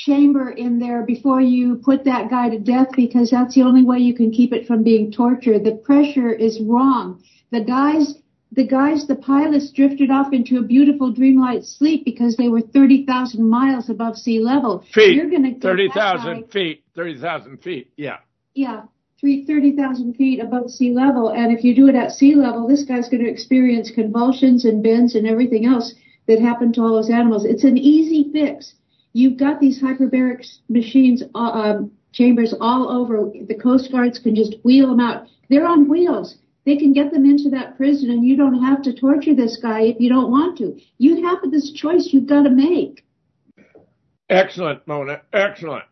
chamber in there before you put that guy to death, because that's the only way you can keep it from being tortured. The pressure is wrong. The guys, the guys, the pilots drifted off into a beautiful dreamlike sleep because they were thirty thousand miles above sea level. Feet. You're going to thirty thousand feet. thirty thousand feet. Yeah. Yeah. thirty thousand feet above sea level. And if you do it at sea level, this guy's going to experience convulsions and bends and everything else that happened to all those animals. It's an easy fix. You've got these hyperbaric machines, uh, um, chambers all over. The Coast Guards can just wheel them out. They're on wheels. They can get them into that prison, and you don't have to torture this guy if you don't want to. You have this choice you've got to make. Excellent, Mona. Excellent.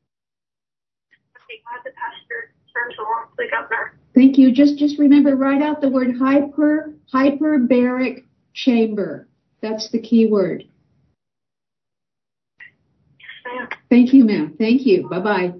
Thank you. Just just remember, write out the word hyper hyperbaric chamber. That's the key word. Thank you, ma'am. Thank you. Bye-bye.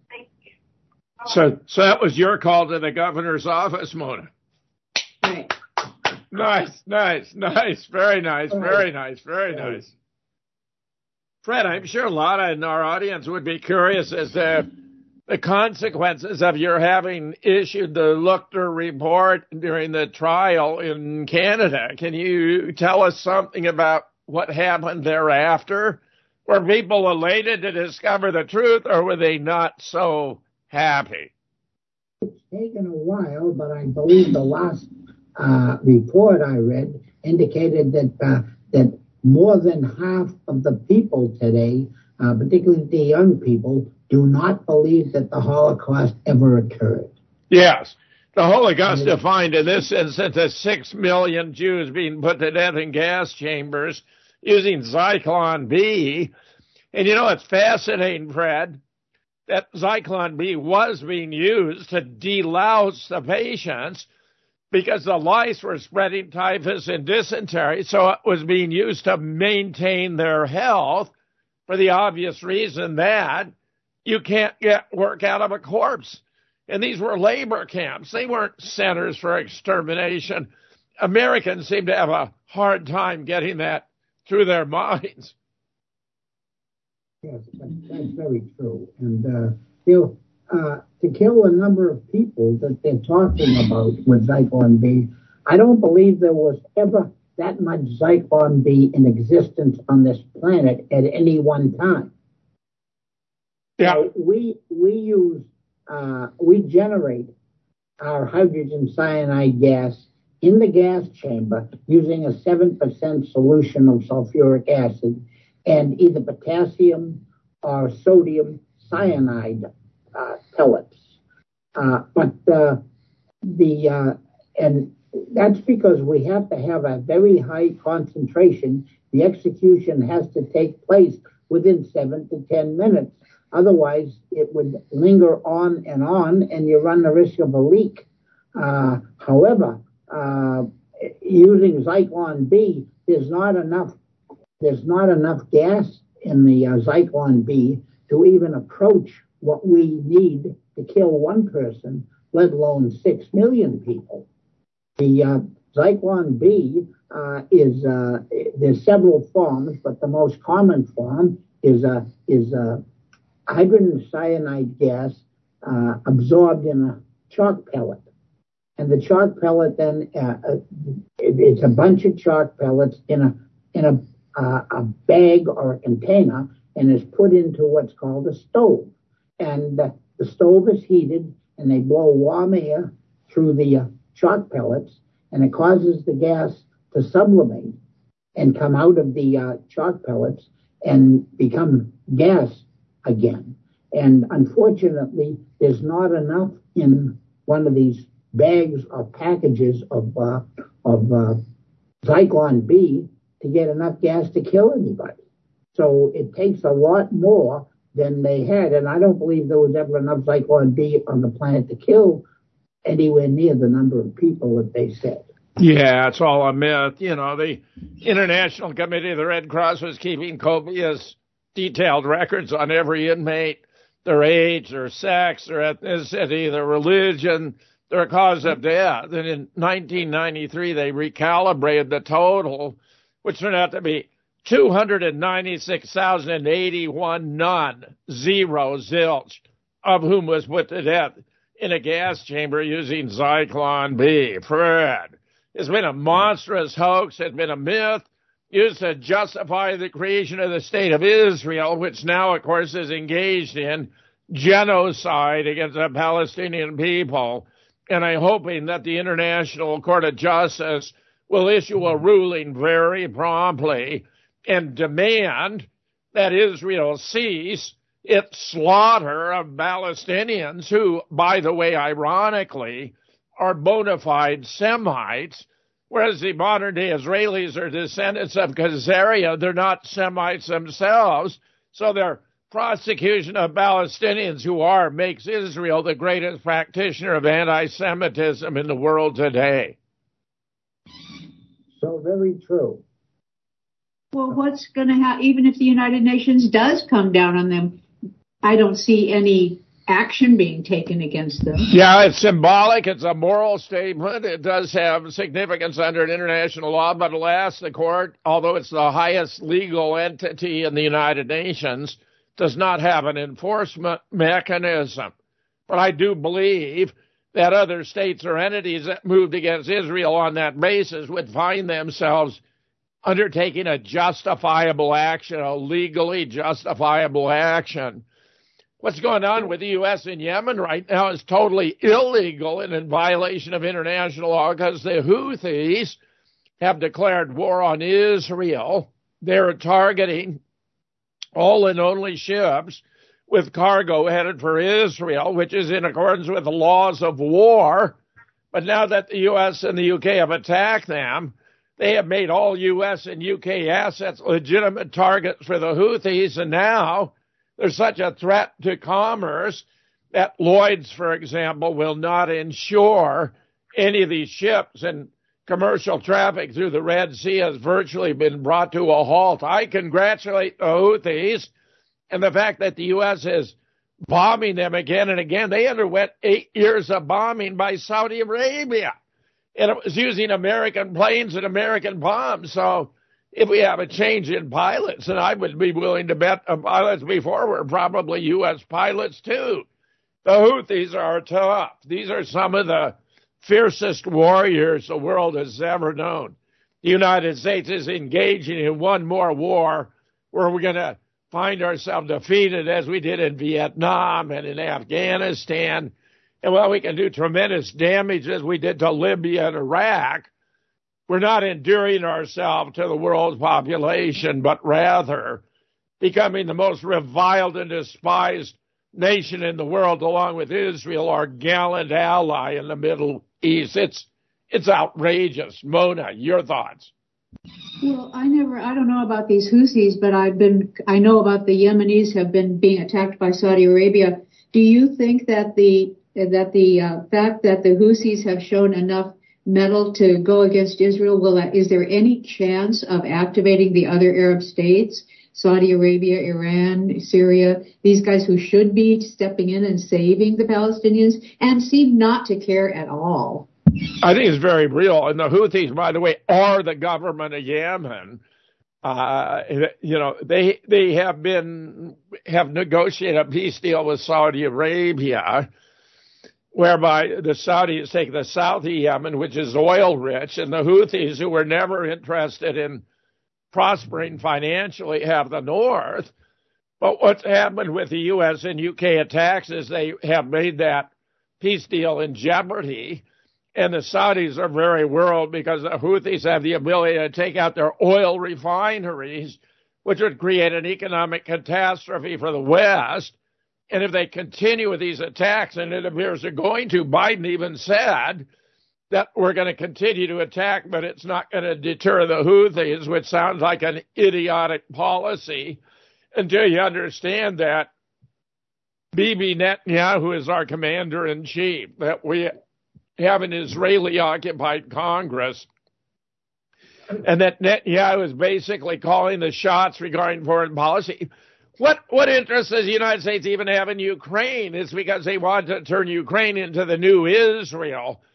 So, so that was your call to the governor's office, Mona. Right. Nice, nice, nice. Very nice, very nice, very nice. Fred, I'm sure a lot in our audience would be curious as to the consequences of your having issued the Luchter report during the trial in Canada. Can you tell us something about what happened thereafter? Were people elated to discover the truth, or were they not so happy? It's taken a while, but I believe the last uh, report I read indicated that uh, that more than half of the people today, uh, particularly the young people, do not believe that the Holocaust ever occurred. Yes. The Holocaust defined in this instance as six million Jews being put to death in gas chambers using Zyklon B. And you know, it's fascinating, Fred, that Zyklon B was being used to delouse the patients because the lice were spreading typhus and dysentery, so it was being used to maintain their health for the obvious reason that you can't get work out of a corpse. And these were labor camps. They weren't centers for extermination. Americans seem to have a hard time getting that through their minds. Yes, that's very true. And, uh, you know, uh, to kill the number of people that they're talking about with Zyklon B, I don't believe there was ever that much Zyklon B in existence on this planet at any one time. Yeah. So we, we use, uh, we generate our hydrogen cyanide gas in the gas chamber using a seven percent solution of sulfuric acid and either potassium or sodium cyanide uh, pellets. Uh, but uh, the uh, and that's because we have to have a very high concentration. The execution has to take place within seven to ten minutes. Otherwise, it would linger on and on, and you run the risk of a leak. Uh, however, uh, using Zyklon B, there's not enough. There's not enough gas in the uh, Zyklon B to even approach what we need to kill one person, let alone six million people. The uh, Zyklon B uh, is uh, there's several forms, but the most common form is a uh, is a uh, hydrogen cyanide gas uh, absorbed in a chalk pellet. And the chalk pellet then, uh, it, it's a bunch of chalk pellets in a in a, uh, a bag or a container and is put into what's called a stove. And uh, the stove is heated and they blow warm air through the uh, chalk pellets, and it causes the gas to sublimate and come out of the uh, chalk pellets and become gas again. And unfortunately, there's not enough in one of these bags or packages of uh, of uh, Zyklon B to get enough gas to kill anybody. So it takes a lot more than they had, and I don't believe there was ever enough Zyklon B on the planet to kill anywhere near the number of people that they said. Yeah, it's all a myth. You know, the International Committee of the Red Cross was keeping copious, detailed records on every inmate, their age, their sex, their ethnicity, their religion, their cause of death. And in nineteen ninety-three, they recalibrated the total, which turned out to be two hundred ninety-six thousand eighty-one, none, zero, zilch, of whom was put to death in a gas chamber using Zyklon B. Fred, it's been a monstrous hoax. It's been a myth used to justify the creation of the state of Israel, which now, of course, is engaged in genocide against the Palestinian people. And I'm hoping that the International Court of Justice will issue a ruling very promptly and demand that Israel cease its slaughter of Palestinians who, by the way, ironically, are bona fide Semites, whereas the modern-day Israelis are descendants of Khazaria. They're not Semites themselves, so their prosecution of Palestinians who are makes Israel the greatest practitioner of anti-Semitism in the world today. So very true. Well, what's going to happen, even if the United Nations does come down on them? I don't see any action being taken against them. Yeah, it's symbolic. It's a moral statement. It does have significance under international law, but alas, the court, although it's the highest legal entity in the United Nations, does not have an enforcement mechanism. But I do believe that other states or entities that moved against Israel on that basis would find themselves undertaking a justifiable action, a legally justifiable action. What's going on with the U S in Yemen right now is totally illegal and in violation of international law because the Houthis have declared war on Israel. They're targeting all and only ships with cargo headed for Israel, which is in accordance with the laws of war. But now that the U S and the U K have attacked them, they have made all U S and U K assets legitimate targets for the Houthis, and now there's such a threat to commerce that Lloyd's, for example, will not insure any of these ships, and commercial traffic through the Red Sea has virtually been brought to a halt. I congratulate the Houthis and the fact that the U S is bombing them again and again. They underwent eight years of bombing by Saudi Arabia, and it was using American planes and American bombs. So if we have a change in pilots, and I would be willing to bet the pilots before were probably U S pilots too. The Houthis are tough. These are some of the fiercest warriors the world has ever known. The United States is engaging in one more war where we're going to find ourselves defeated as we did in Vietnam and in Afghanistan. And while we can do tremendous damage as we did to Libya and Iraq, we're not endearing ourselves to the world's population, but rather becoming the most reviled and despised nation in the world, along with Israel, our gallant ally in the Middle East. It's it's outrageous. Mona, your thoughts? Well, I never, I don't know about these Houthis, but I've been, I know about the Yemenis have been being attacked by Saudi Arabia. Do you think that the that the uh, fact that the Houthis have shown enough mettle to go against Israel, will that, is there any chance of activating the other Arab states, Saudi Arabia, Iran, Syria, these guys who should be stepping in and saving the Palestinians and seem not to care at all? I think it's very real. And the Houthis, by the way, are the government of Yemen. Uh, you know, they they have been have negotiated a peace deal with Saudi Arabia, whereby the Saudis take the south of Yemen, which is oil rich, and the Houthis, who were never interested in prospering financially, have the north. But what's happened with the U S and U K attacks is they have made that peace deal in jeopardy. And the Saudis are very worried because the Houthis have the ability to take out their oil refineries, which would create an economic catastrophe for the West. And if they continue with these attacks, and it appears they're going to, Biden even said that we're going to continue to attack, but it's not going to deter the Houthis, which sounds like an idiotic policy until you understand that Bibi Netanyahu is our commander-in-chief, that we have an Israeli-occupied Congress, and that Netanyahu is basically calling the shots regarding foreign policy. What what interest does the United States even have in Ukraine? It's because they want to turn Ukraine into the new Israel.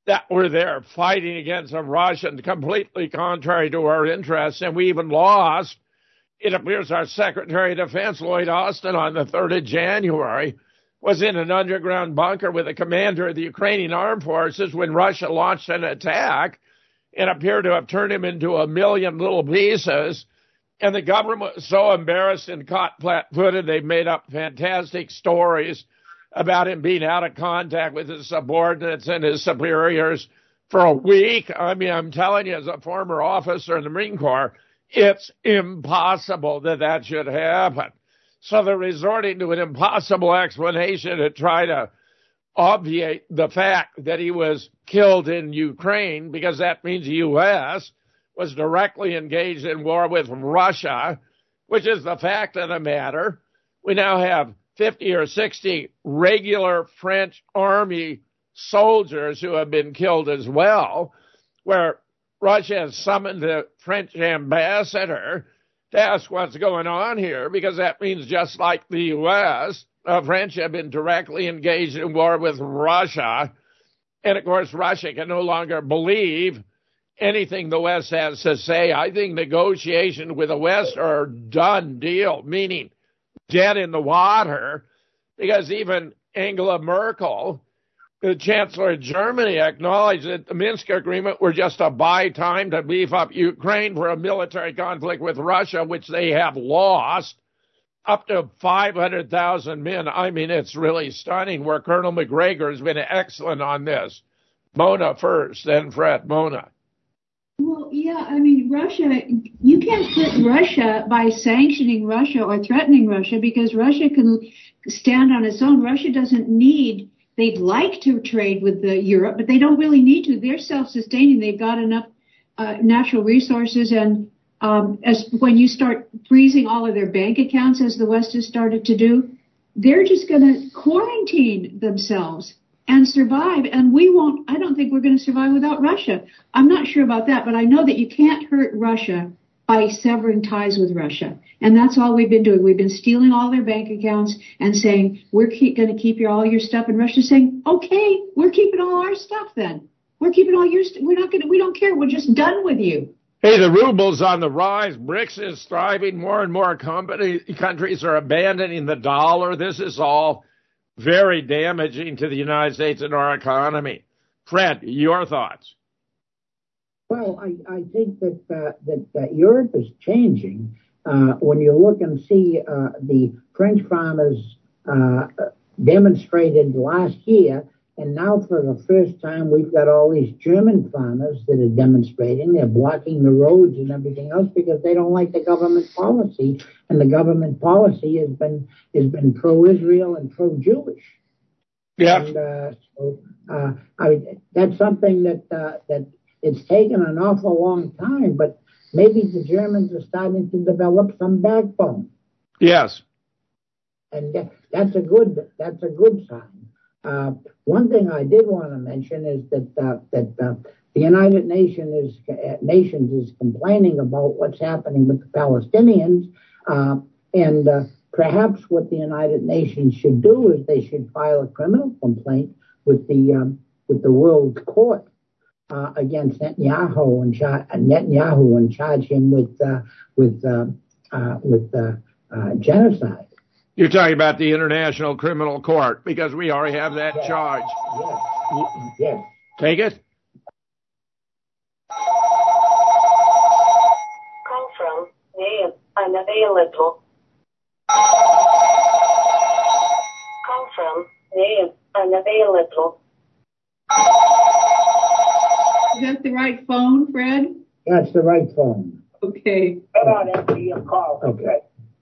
that were there fighting against the Russians, completely contrary to our interests, and we even lost. It appears our Secretary of Defense, Lloyd Austin, on the third of January, was in an underground bunker with the commander of the Ukrainian armed forces when Russia launched an attack and appeared to have turned him into a million little pieces. And the government was so embarrassed and caught flat-footed, they made up fantastic stories about him being out of contact with his subordinates and his superiors for a week. I mean, I'm telling you, as a former officer in the Marine Corps, it's impossible that that should happen. So they're resorting to an impossible explanation to try to obviate the fact that he was killed in Ukraine, because that means the U S was directly engaged in war with Russia, which is the fact of the matter. We now have fifty or sixty regular French army soldiers who have been killed as well, where Russia has summoned the French ambassador to ask what's going on here, because that means just like the U S, the French have been directly engaged in war with Russia. And, of course, Russia can no longer believe anything the West has to say. I think negotiations with the West are a done deal, meaning dead in the water, because even Angela Merkel, the Chancellor of Germany, acknowledged that the Minsk agreement were just a buy time to beef up Ukraine for a military conflict with Russia, which they have lost, up to five hundred thousand men. I mean, it's really stunning, where Colonel McGregor has been excellent on this. Mona first, then Fred. Mona. Well, yeah, I mean, Russia, you can't put Russia by sanctioning Russia or threatening Russia, because Russia can stand on its own. Russia doesn't need, they'd like to trade with the Europe, but they don't really need to. They're self-sustaining. They've got enough uh, natural resources. And um, as when you start freezing all of their bank accounts, as the West has started to do, they're just going to quarantine themselves and survive. And we won't, I don't think we're going to survive without Russia. I'm not sure about that, but I know that you can't hurt Russia by severing ties with Russia. And that's all we've been doing. We've been stealing all their bank accounts and saying, we're keep, going to keep your, all your stuff. And Russia's saying, okay, we're keeping all our stuff then. We're keeping all your stuff. We're not going to, we don't care. We're just done with you. Hey, the ruble's on the rise. BRICS is thriving. More and more company, countries are abandoning the dollar. This is all very damaging to the United States and our economy. Fred, your thoughts? Well, I, I think that uh, that uh, Europe is changing. Uh, when you look and see uh, the French farmers uh, demonstrated last year, and now for the first time we've got all these German farmers that are demonstrating. They're blocking the roads and everything else because they don't like the government policy, and the government policy has been has been pro-Israel and pro-Jewish. Yeah. And uh, so uh, I, that's something that uh, that it's taken an awful long time, but maybe the Germans are starting to develop some backbone. Yes. And that, that's a good that's a good sign. Uh, one thing I did want to mention is that uh, that uh, the United Nations is uh, Nations is complaining about what's happening with the Palestinians, uh, and uh, perhaps what the United Nations should do is they should file a criminal complaint with the um, with the World Court uh, against Netanyahu and char- Netanyahu and charge him with uh, with uh, uh, with uh, uh, genocide. You're talking about the International Criminal Court, because we already have that yes. charge. Yes. yes. Take it. Call from name unavailable. Call from name unavailable. Is that the right phone, Fred? That's the right phone. Okay. Hold on, after your call. Okay.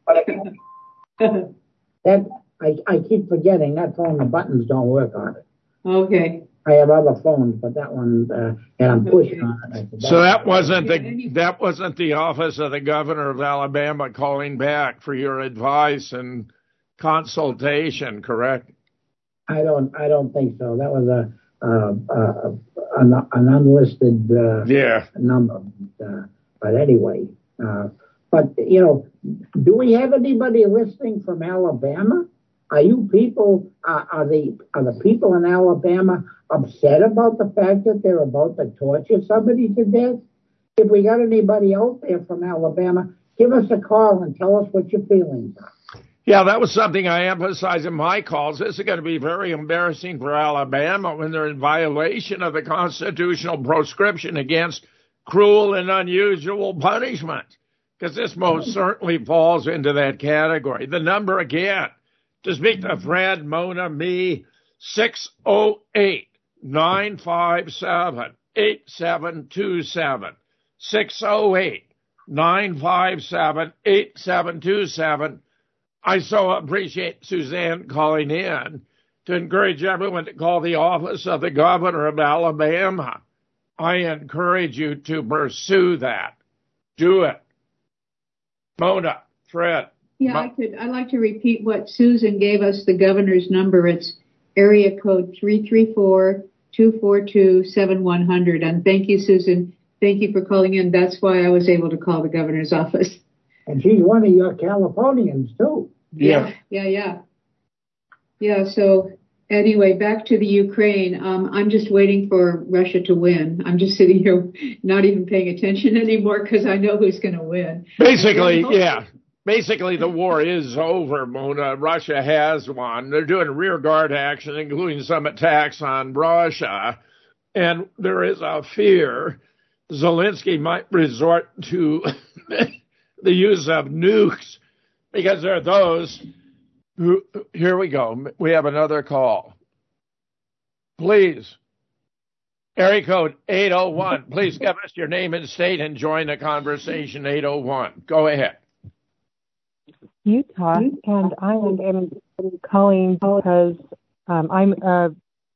That I, I keep forgetting that phone. The buttons don't work on it. Okay. I have other phones, but that one, uh, and I'm pushing okay. on it. So that wasn't the that wasn't the office of the governor of Alabama calling back for your advice and consultation, correct? I don't I don't think so. That was a uh, uh, an, an unlisted uh, yeah. number. Uh, but anyway. Uh, But, you know, do we have anybody listening from Alabama? Are you people, uh, are the are the people in Alabama upset about the fact that they're about to torture somebody to death? If we got anybody out there from Alabama, give us a call and tell us what your feelings are. Yeah, that was something I emphasized in my calls. This is going to be very embarrassing for Alabama when they're in violation of the constitutional proscription against cruel and unusual punishment, because this most certainly falls into that category. The number again, to speak to Fred, Mona, me, six oh eight, nine five seven, eight seven two seven, six oh eight, nine five seven, eight seven two seven. I so appreciate Suzanne calling in to encourage everyone to call the office of the governor of Alabama. I encourage you to pursue that. Do it. Mona, Fred. Yeah, I could. I'd like to repeat what Susan gave us, the governor's number. It's area code three three four, two four two, seven one zero zero. And thank you, Susan. Thank you for calling in. That's why I was able to call the governor's office. And she's one of your Californians, too. Yeah, yeah, yeah. Yeah, so anyway, back to the Ukraine. Um, I'm just waiting for Russia to win. I'm just sitting here not even paying attention anymore because I know who's going to win. Basically, yeah. Basically, the war is over, Mona. Russia has won. They're doing rearguard action, including some attacks on Russia. And there is a fear Zelensky might resort to the use of nukes, because there are those who, here we go, we have another call. Please, area code eight oh one, please give us your name and state and join the conversation, eight oh one. Go ahead. Utah, and I am calling because um, I'm a,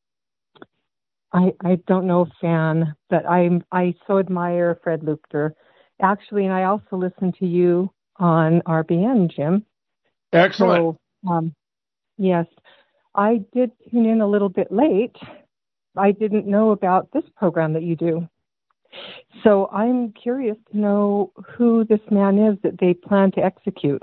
I, I don't know fan, but I'm, I so admire Fred Lupter. Actually, and I also listen to you on R B N, Jim. Excellent. So, um, yes, I did tune in a little bit late. I didn't know about this program that you do. So I'm curious to know who this man is that they plan to execute.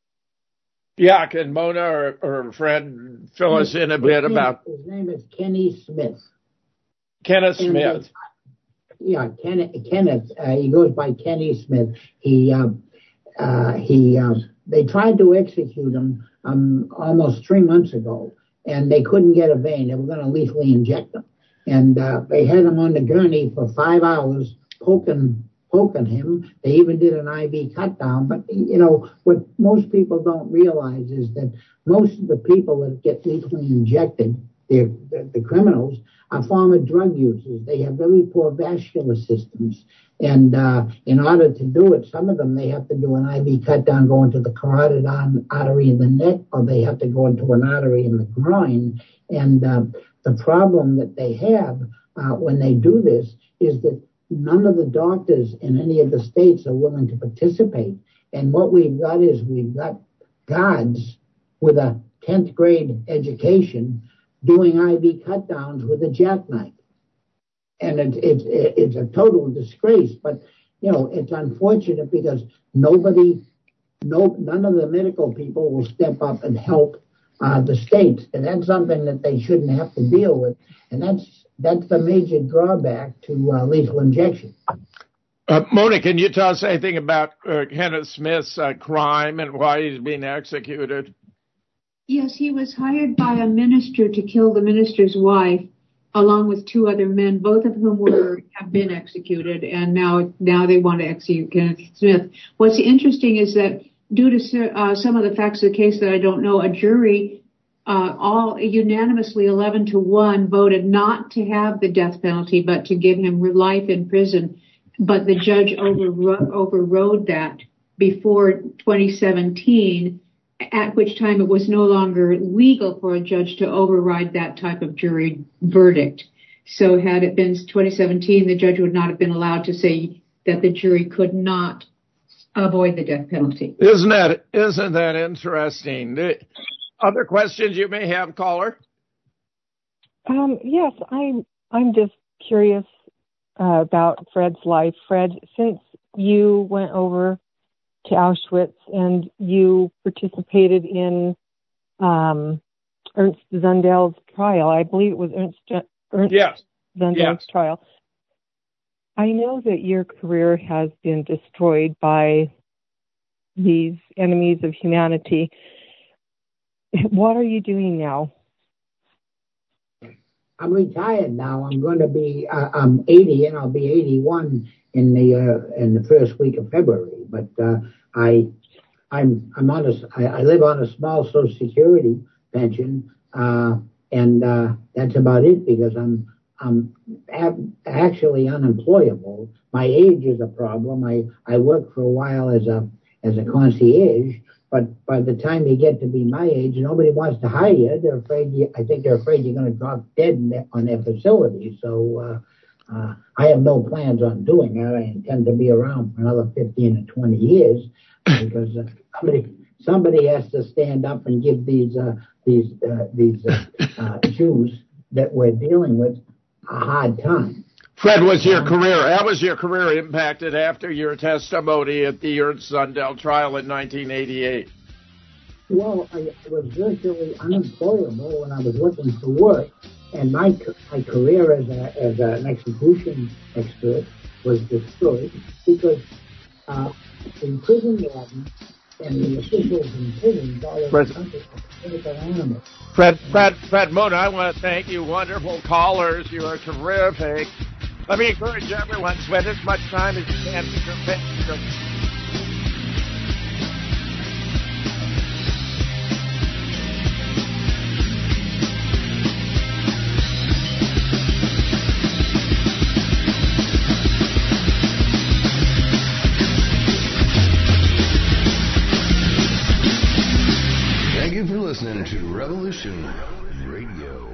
Yeah, can Mona or, or Fred fill us in a bit his about... His name is Kenny Smith. Kenneth And, Smith. uh, yeah, Ken, Kenneth. Uh, he goes by Kenny Smith. He, uh, uh, he, uh, they tried to execute him um, almost three months ago, and they couldn't get a vein. They were going to lethally inject him, and uh, they had him on the gurney for five hours, poking, poking him. They even did an I V cut down. But you know what most people don't realize is that most of the people that get lethally injected, the, the, the criminals, are former drug users. They have very poor vascular systems. And uh, in order to do it, some of them, they have to do an I V cut down, go into the carotid artery in the neck, or they have to go into an artery in the groin. And uh, the problem that they have uh, when they do this is that none of the doctors in any of the states are willing to participate. And what we've got is we've got guards with a tenth grade education doing I V cut downs with a jackknife. And it's, it's, it's a total disgrace, but, you know, it's unfortunate because nobody, no, none of the medical people will step up and help uh, the states. And that's something that they shouldn't have to deal with. And that's, that's the major drawback to uh, lethal injection. Uh, Mona, can you tell us anything about uh, Kenneth Smith's uh, crime and why he's being executed? Yes, he was hired by a minister to kill the minister's wife, along with two other men, both of whom were have been executed, and now now they want to execute Kenneth Smith. What's interesting is that due to uh, some of the facts of the case that I don't know, a jury uh, all unanimously eleven to one voted not to have the death penalty, but to give him life in prison. But the judge overro- overrode that before twenty seventeen. At which time it was no longer legal for a judge to override that type of jury verdict. So had it been twenty seventeen, the judge would not have been allowed to say that the jury could not avoid the death penalty. Isn't that, isn't that interesting? Other questions you may have, caller? Um, yes, I'm, I'm just curious uh, about Fred's life. Fred, since you went over to Auschwitz and you participated in um, Ernst Zundel's trial. I believe it was Ernst, Ernst yes. Zundel's yes. trial. I know that your career has been destroyed by these enemies of humanity. What are you doing now? I'm retired now. I'm going to be. Uh, I'm eighty, and I'll be eighty-one in the uh, in the first week of February. But uh, I, I'm I'm on a. I, I live on a small Social Security pension, uh, and uh, that's about it because I'm I'm ab- actually unemployable. My age is a problem. I I worked for a while as a as a concierge. But by the time you get to be my age, nobody wants to hire you. They're afraid. You, I think they're afraid you're going to drop dead in their, on their facility. So uh, uh, I have no plans on doing that. I intend to be around for another fifteen or twenty years because uh, somebody somebody has to stand up and give these uh, these uh, these uh, uh, Jews that we're dealing with a hard time. Fred, was your career, how was your career impacted after your testimony at the Ernst Zundel trial in nineteen eighty-eight? Well, I was virtually unemployable when I was looking for work, and my my career as a, as an execution expert was destroyed because uh, in prison garden and the officials in prisons all over the country are political animals. Fred, Fred, Fred Moon, I want to thank you, wonderful callers. You are terrific. Let me encourage everyone, spend as much time as you can with your pets. Thank you for listening to Revolution Radio.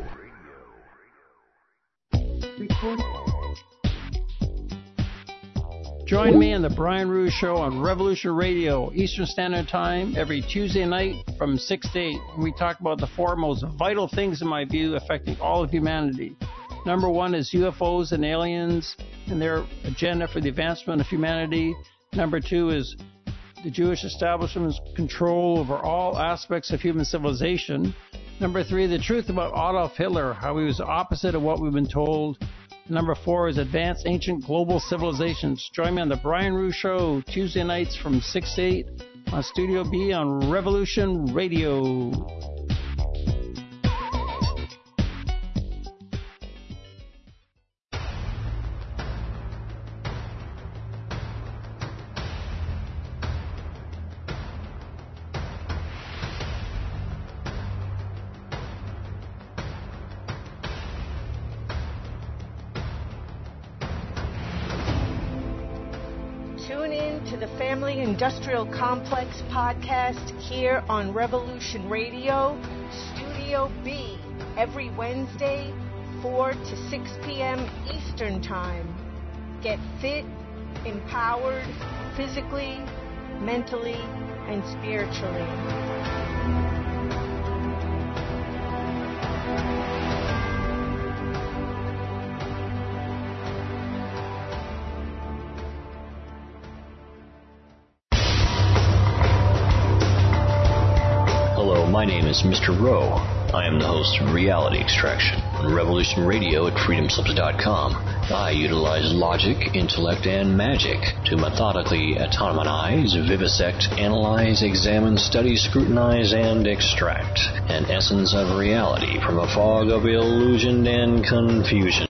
Join me on the Brian Rouge Show on Revolution Radio, Eastern Standard Time, every Tuesday night from six to eight. We talk about the four most vital things, in my view, affecting all of humanity. Number one is U F Os and aliens and their agenda for the advancement of humanity. Number two is the Jewish establishment's control over all aspects of human civilization. Number three, the truth about Adolf Hitler, how he was the opposite of what we've been told. Number four is advanced ancient global civilizations. Join me on the Brian Rouge Show, Tuesday nights from six to eight on Studio B on Revolution Radio. Industrial Complex podcast here on Revolution Radio, Studio B, every Wednesday, four to six p.m. Eastern Time. Get fit, empowered, physically, mentally, and spiritually. My name is Mister Rowe. I am the host of Reality Extraction on Revolution Radio at freedom slips dot com. I utilize logic, intellect, and magic to methodically autonomize, vivisect, analyze, examine, study, scrutinize, and extract an essence of reality from a fog of illusion and confusion.